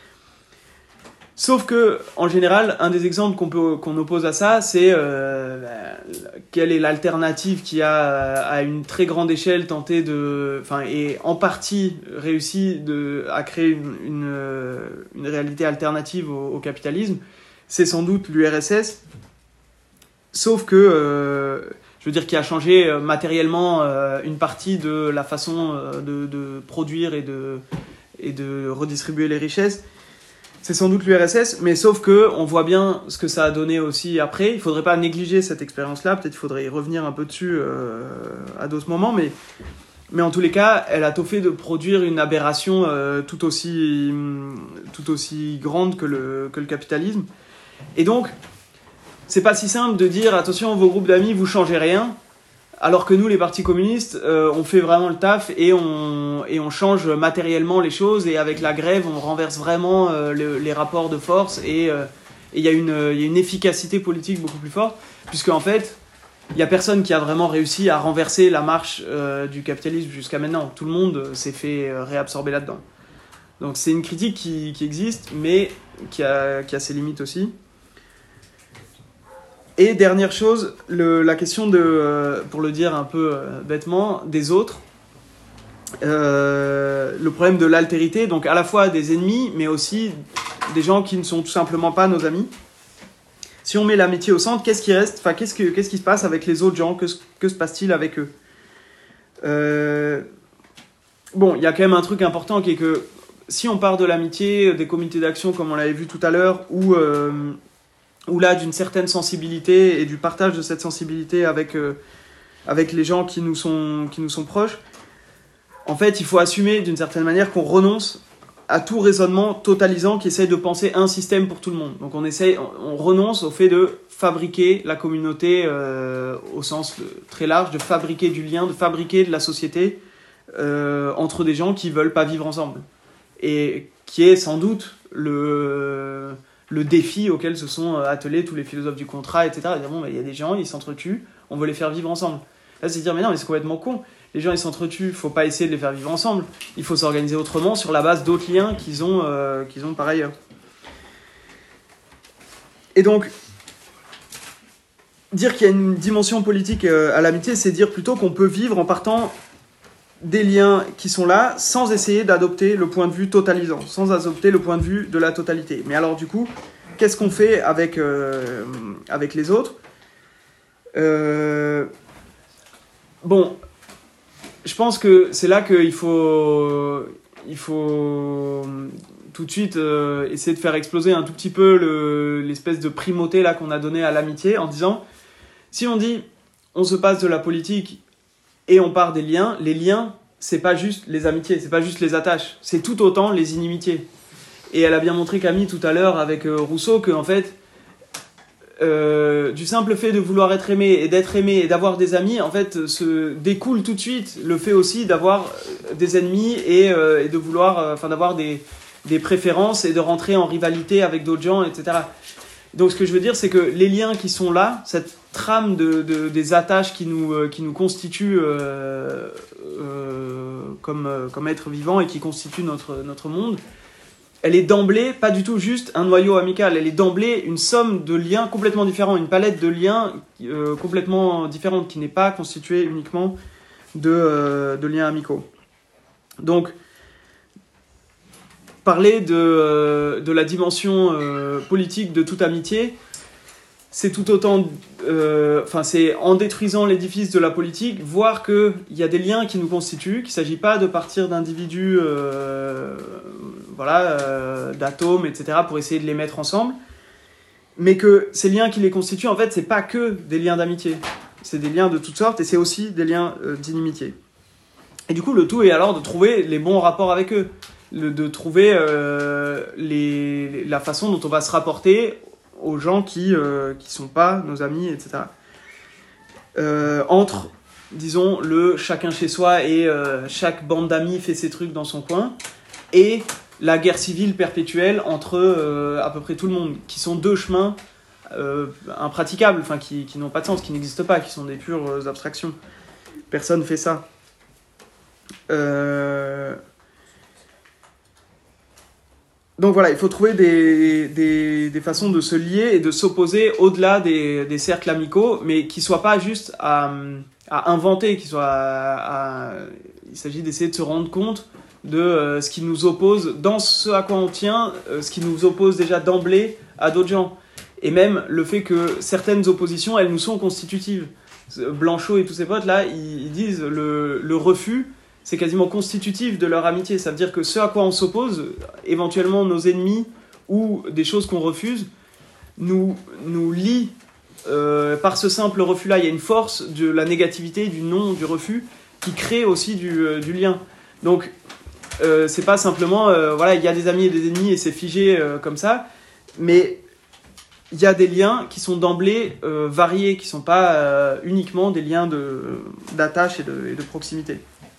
Sauf que, en général, un des exemples qu'on oppose à ça, c'est quelle est l'alternative qui a, à une très grande échelle, tenté et en partie réussi à créer une réalité alternative au capitalisme. C'est sans doute l'URSS, sauf que, je veux dire, qui a changé matériellement une partie de la façon de produire et de redistribuer les richesses. C'est sans doute l'URSS, mais sauf que on voit bien ce que ça a donné aussi après. Il ne faudrait pas négliger cette expérience-là, peut-être qu'il faudrait y revenir un peu dessus à d'autres moments, mais en tous les cas, elle a tôt fait de produire une aberration tout aussi grande que le capitalisme. Et donc, c'est pas si simple de dire attention, vos groupes d'amis, vous changez rien, alors que nous, les partis communistes, on fait vraiment le taf et on change matériellement les choses, et avec la grève, on renverse vraiment les rapports de force, et il y a une efficacité politique beaucoup plus forte, puisque en fait, il n'y a personne qui a vraiment réussi à renverser la marche du capitalisme jusqu'à maintenant. Tout le monde s'est fait réabsorber là-dedans. Donc c'est une critique qui existe, mais qui a ses limites aussi. Et dernière chose, la question pour le dire un peu bêtement, des autres. Le problème de l'altérité, donc à la fois des ennemis, mais aussi des gens qui ne sont tout simplement pas nos amis. Si on met l'amitié au centre, qu'est-ce qui reste ? Enfin, qu'est-ce qui se passe avec les autres gens ? Que se passe-t-il avec eux ? Bon, il y a quand même un truc important qui est que si on part de l'amitié, des comités d'action comme on l'avait vu tout à l'heure, ou là d'une certaine sensibilité et du partage de cette sensibilité avec les gens qui nous sont proches, en fait il faut assumer d'une certaine manière qu'on renonce à tout raisonnement totalisant qui essaye de penser un système pour tout le monde. Donc on renonce au fait de fabriquer la communauté au sens très large, de fabriquer du lien, de fabriquer de la société entre des gens qui veulent pas vivre ensemble, et qui est sans doute le défi auquel se sont attelés tous les philosophes du contrat, etc. Bon, il y a des gens, ils s'entretuent, on veut les faire vivre ensemble. Là, c'est dire, mais non, mais c'est complètement con. Les gens, ils s'entretuent, il faut pas essayer de les faire vivre ensemble. Il faut s'organiser autrement sur la base d'autres liens qu'ils ont par ailleurs. Et donc, dire qu'il y a une dimension politique à l'amitié, c'est dire plutôt qu'on peut vivre en partant des liens qui sont là, sans essayer d'adopter le point de vue totalisant, sans adopter le point de vue de la totalité. Mais alors du coup, qu'est-ce qu'on fait avec les autres ? Bon, je pense que c'est là qu'il faut tout de suite essayer de faire exploser un tout petit peu l'espèce de primauté là qu'on a donnée à l'amitié, en disant, si on dit on se passe de la politique et on part des liens, les liens, c'est pas juste les amitiés, c'est pas juste les attaches, c'est tout autant les inimitiés. Et elle a bien montré, Camille, tout à l'heure avec Rousseau, que en fait, du simple fait de vouloir être aimé et d'être aimé et d'avoir des amis, en fait, se découle tout de suite le fait aussi d'avoir des ennemis et de vouloir, d'avoir des préférences et de rentrer en rivalité avec d'autres gens, etc. Donc ce que je veux dire, c'est que les liens qui sont là, cette trame des attaches qui nous constituent comme êtres vivants et qui constituent notre monde, elle est d'emblée pas du tout juste un noyau amical, elle est d'emblée une somme de liens complètement différents, une palette de liens complètement différente, qui n'est pas constituée uniquement de liens amicaux. Donc, parler de la dimension politique de toute amitié, c'est tout autant, c'est en détruisant l'édifice de la politique, voir qu'il y a des liens qui nous constituent, qu'il ne s'agit pas de partir d'individus, d'atomes, etc., pour essayer de les mettre ensemble, mais que ces liens qui les constituent, en fait, c'est pas que des liens d'amitié, c'est des liens de toutes sortes, et c'est aussi des liens d'inimitié. Et du coup, le tout est alors de trouver les bons rapports avec eux, de trouver la façon dont on va se rapporter aux gens qui sont pas nos amis, etc. Entre, disons, le chacun chez soi et chaque bande d'amis fait ses trucs dans son coin, et la guerre civile perpétuelle entre à peu près tout le monde, qui sont deux chemins impraticables, enfin qui n'ont pas de sens, qui n'existent pas, qui sont des pures abstractions. Personne ne fait ça. Donc voilà, il faut trouver des façons de se lier et de s'opposer au-delà des cercles amicaux, mais qui ne soient pas juste à inventer, il s'agit d'essayer de se rendre compte de ce qui nous oppose, dans ce à quoi on tient, ce qui nous oppose déjà d'emblée à d'autres gens. Et même le fait que certaines oppositions, elles nous sont constitutives. Blanchot et tous ses potes, là, ils disent le refus, c'est quasiment constitutif de leur amitié. Ça veut dire que ce à quoi on s'oppose, éventuellement nos ennemis ou des choses qu'on refuse, nous lient par ce simple refus-là. Il y a une force de la négativité, du non, du refus, qui crée aussi du lien. Donc, c'est pas simplement, il y a des amis et des ennemis et c'est figé comme ça, mais il y a des liens qui sont d'emblée variés, qui sont pas uniquement des liens d'attache et de proximité.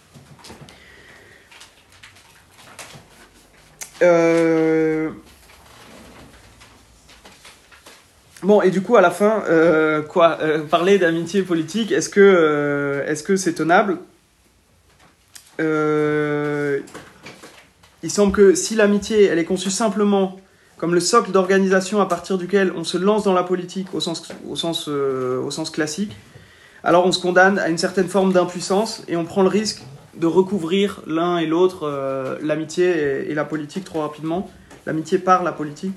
Bon, et du coup, à la fin, parler d'amitié politique, est-ce que c'est tenable ? Il semble que si l'amitié, elle est conçue simplement comme le socle d'organisation à partir duquel on se lance dans la politique au sens classique, alors on se condamne à une certaine forme d'impuissance et on prend le risque de recouvrir l'un et l'autre, l'amitié et la politique trop rapidement, l'amitié par la politique.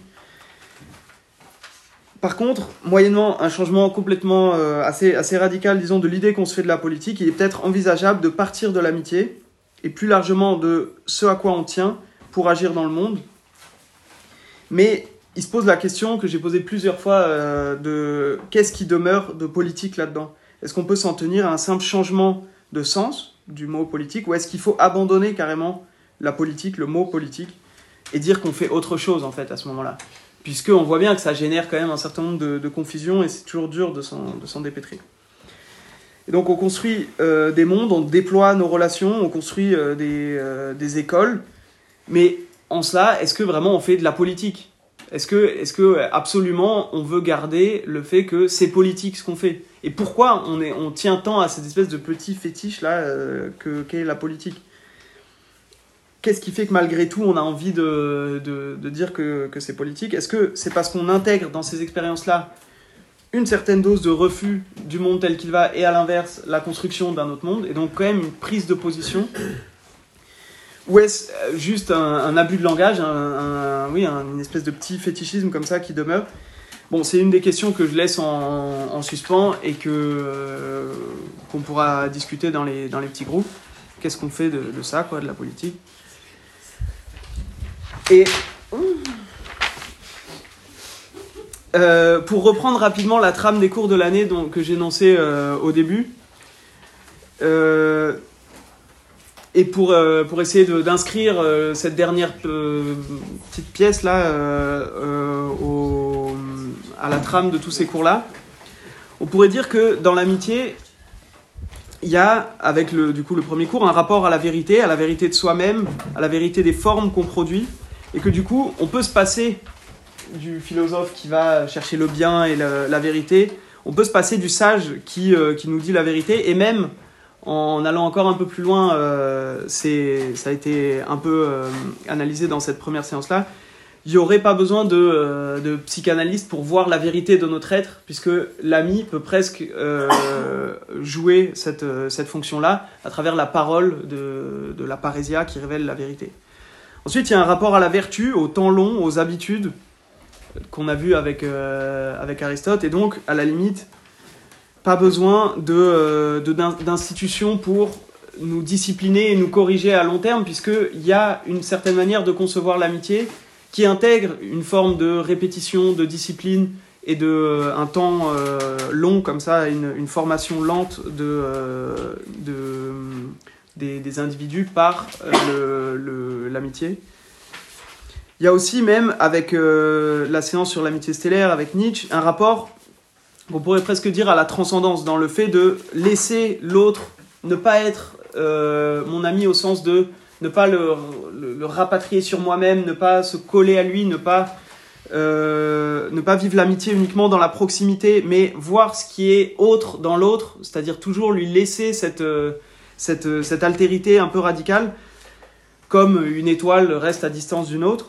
Par contre, moyennant un changement complètement assez radical, disons, de l'idée qu'on se fait de la politique, il est peut-être envisageable de partir de l'amitié et plus largement de ce à quoi on tient pour agir dans le monde. Mais il se pose la question que j'ai posée plusieurs fois de qu'est-ce qui demeure de politique là-dedans ? Est-ce qu'on peut s'en tenir à un simple changement de sens du mot politique, ou est-ce qu'il faut abandonner carrément la politique, le mot politique, et dire qu'on fait autre chose en fait à ce moment-là ? Puisqu'on voit bien que ça génère quand même un certain nombre de confusions et c'est toujours dur de s'en dépêtrer. Et donc on construit des mondes, on déploie nos relations, on construit des écoles, mais en cela, est-ce que vraiment on fait de la politique ? Est-ce que absolument on veut garder le fait que c'est politique ce qu'on fait ? Et pourquoi on tient tant à cette espèce de petit fétiche là qu'est la politique ? Qu'est-ce qui fait que malgré tout on a envie de dire que c'est politique ? Est-ce que c'est parce qu'on intègre dans ces expériences-là une certaine dose de refus du monde tel qu'il va et à l'inverse la construction d'un autre monde, et donc quand même une prise de position ? Ou est-ce juste un abus de langage, une espèce de petit fétichisme comme ça qui demeure ? Bon, c'est une des questions que je laisse en suspens et qu'on pourra discuter dans les petits groupes. Qu'est-ce qu'on fait de ça, de la politique ? Et pour reprendre rapidement la trame des cours de l'année que j'énonçais au début, et pour essayer d'inscrire cette dernière petite pièce là à la trame de tous ces cours-là, on pourrait dire que dans l'amitié, il y a, avec le premier cours, un rapport à la vérité de soi-même, à la vérité des formes qu'on produit, et que du coup, on peut se passer du philosophe qui va chercher le bien et la vérité, on peut se passer du sage qui nous dit la vérité, et même en allant encore un peu plus loin, ça a été un peu analysé dans cette première séance-là, il n'y aurait pas besoin de psychanalyste pour voir la vérité de notre être, puisque l'ami peut presque jouer cette fonction-là à travers la parole de la parésia qui révèle la vérité. Ensuite, il y a un rapport à la vertu, au temps long, aux habitudes, qu'on a vu avec Aristote, et donc, à la limite, pas besoin d'institutions pour nous discipliner et nous corriger à long terme, puisqu'il y a une certaine manière de concevoir l'amitié qui intègre une forme de répétition, de discipline et un temps long comme ça, une formation lente des individus par l'amitié. Il y a aussi même, avec la séance sur l'amitié stellaire, avec Nietzsche, un rapport, on pourrait presque dire, à la transcendance, dans le fait de laisser l'autre ne pas être mon ami au sens de ne pas le rapatrier sur moi-même, ne pas se coller à lui, ne pas vivre l'amitié uniquement dans la proximité, mais voir ce qui est autre dans l'autre, c'est-à-dire toujours lui laisser cette altérité un peu radicale, comme une étoile reste à distance d'une autre.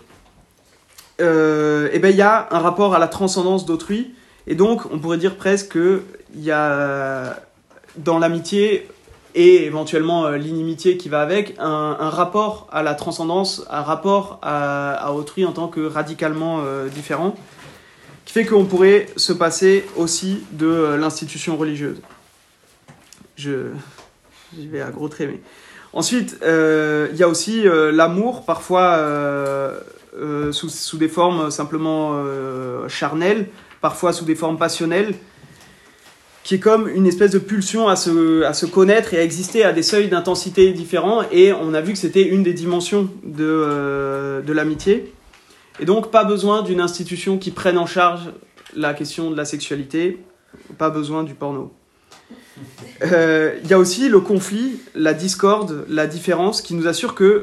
Et ben il y a un rapport à la transcendance d'autrui, et donc on pourrait dire presque qu'il y a dans l'amitié et éventuellement l'inimitié qui va avec, un rapport à la transcendance, un rapport à autrui en tant que radicalement différent, qui fait qu'on pourrait se passer aussi de l'institution religieuse. J'y vais à gros traits, mais... Ensuite, il y a aussi l'amour, parfois sous des formes simplement charnelles, parfois sous des formes passionnelles, qui est comme une espèce de pulsion à se connaître et à exister à des seuils d'intensité différents, et on a vu que c'était une des dimensions de l'amitié. Et donc, pas besoin d'une institution qui prenne en charge la question de la sexualité, pas besoin du porno. Il y a aussi le conflit, la discorde, la différence, qui nous assure que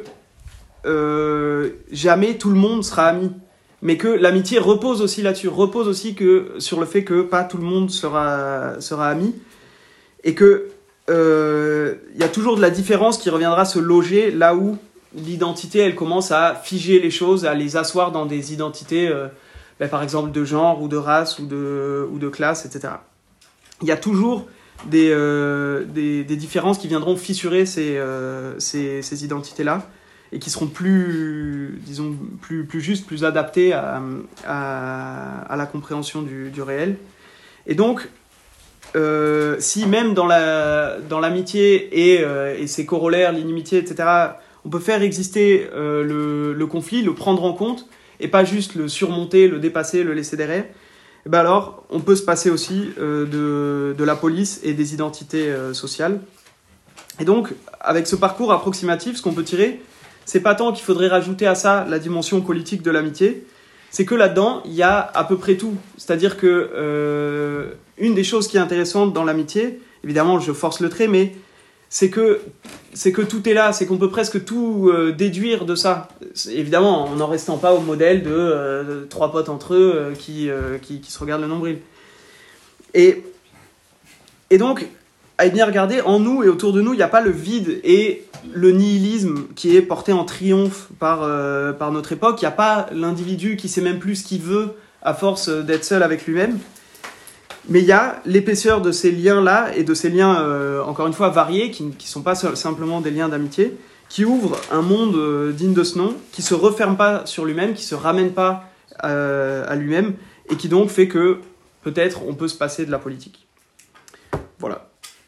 jamais tout le monde sera ami, mais que l'amitié repose aussi là-dessus, repose aussi sur le fait que pas tout le monde sera ami, et que il y a toujours de la différence qui reviendra se loger là où l'identité, elle commence à figer les choses, à les asseoir dans des identités, par exemple de genre ou de race ou de classe, etc. Il y a toujours des différences qui viendront fissurer ces identités-là, et qui seront plus justes, plus adaptées à la compréhension du réel. Et donc, si même dans l'amitié et ses corollaires, l'inimitié, etc., on peut faire exister le conflit, le prendre en compte, et pas juste le surmonter, le dépasser, le laisser derrière, et ben alors on peut se passer aussi de la police et des identités sociales. Et donc, avec ce parcours approximatif, ce qu'on peut tirer, c'est pas tant qu'il faudrait rajouter à ça la dimension politique de l'amitié, c'est que là-dedans, il y a à peu près tout. C'est-à-dire que une des choses qui est intéressante dans l'amitié, évidemment je force le trait, mais c'est que tout est là, c'est qu'on peut presque tout déduire de ça. Évidemment, en n'en restant pas au modèle de trois potes entre eux qui se regardent le nombril. Et donc, à bien regarder, en nous et autour de nous, il n'y a pas le vide et le nihilisme qui est porté en triomphe par notre époque. Il n'y a pas l'individu qui ne sait même plus ce qu'il veut à force d'être seul avec lui-même. Mais il y a l'épaisseur de ces liens-là, et de ces liens, encore une fois, variés, qui ne sont pas simplement des liens d'amitié, qui ouvrent un monde digne de ce nom, qui ne se referme pas sur lui-même, qui ne se ramène pas à lui-même, et qui donc fait que, peut-être, on peut se passer de la politique. Voilà.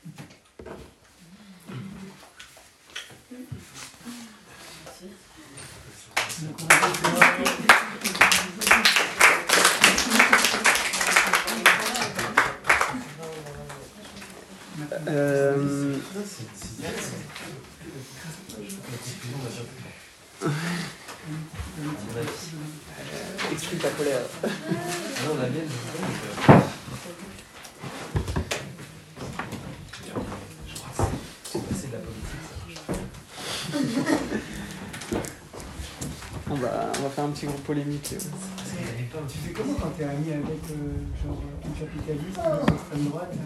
Exprime ta colère. Non, la mienne, je crois que c'est passer de la politique, ça marche pas. On va faire un petit groupe polémique. Tu fais comment quand t'es ami avec genre un capitaliste, une extrême droite?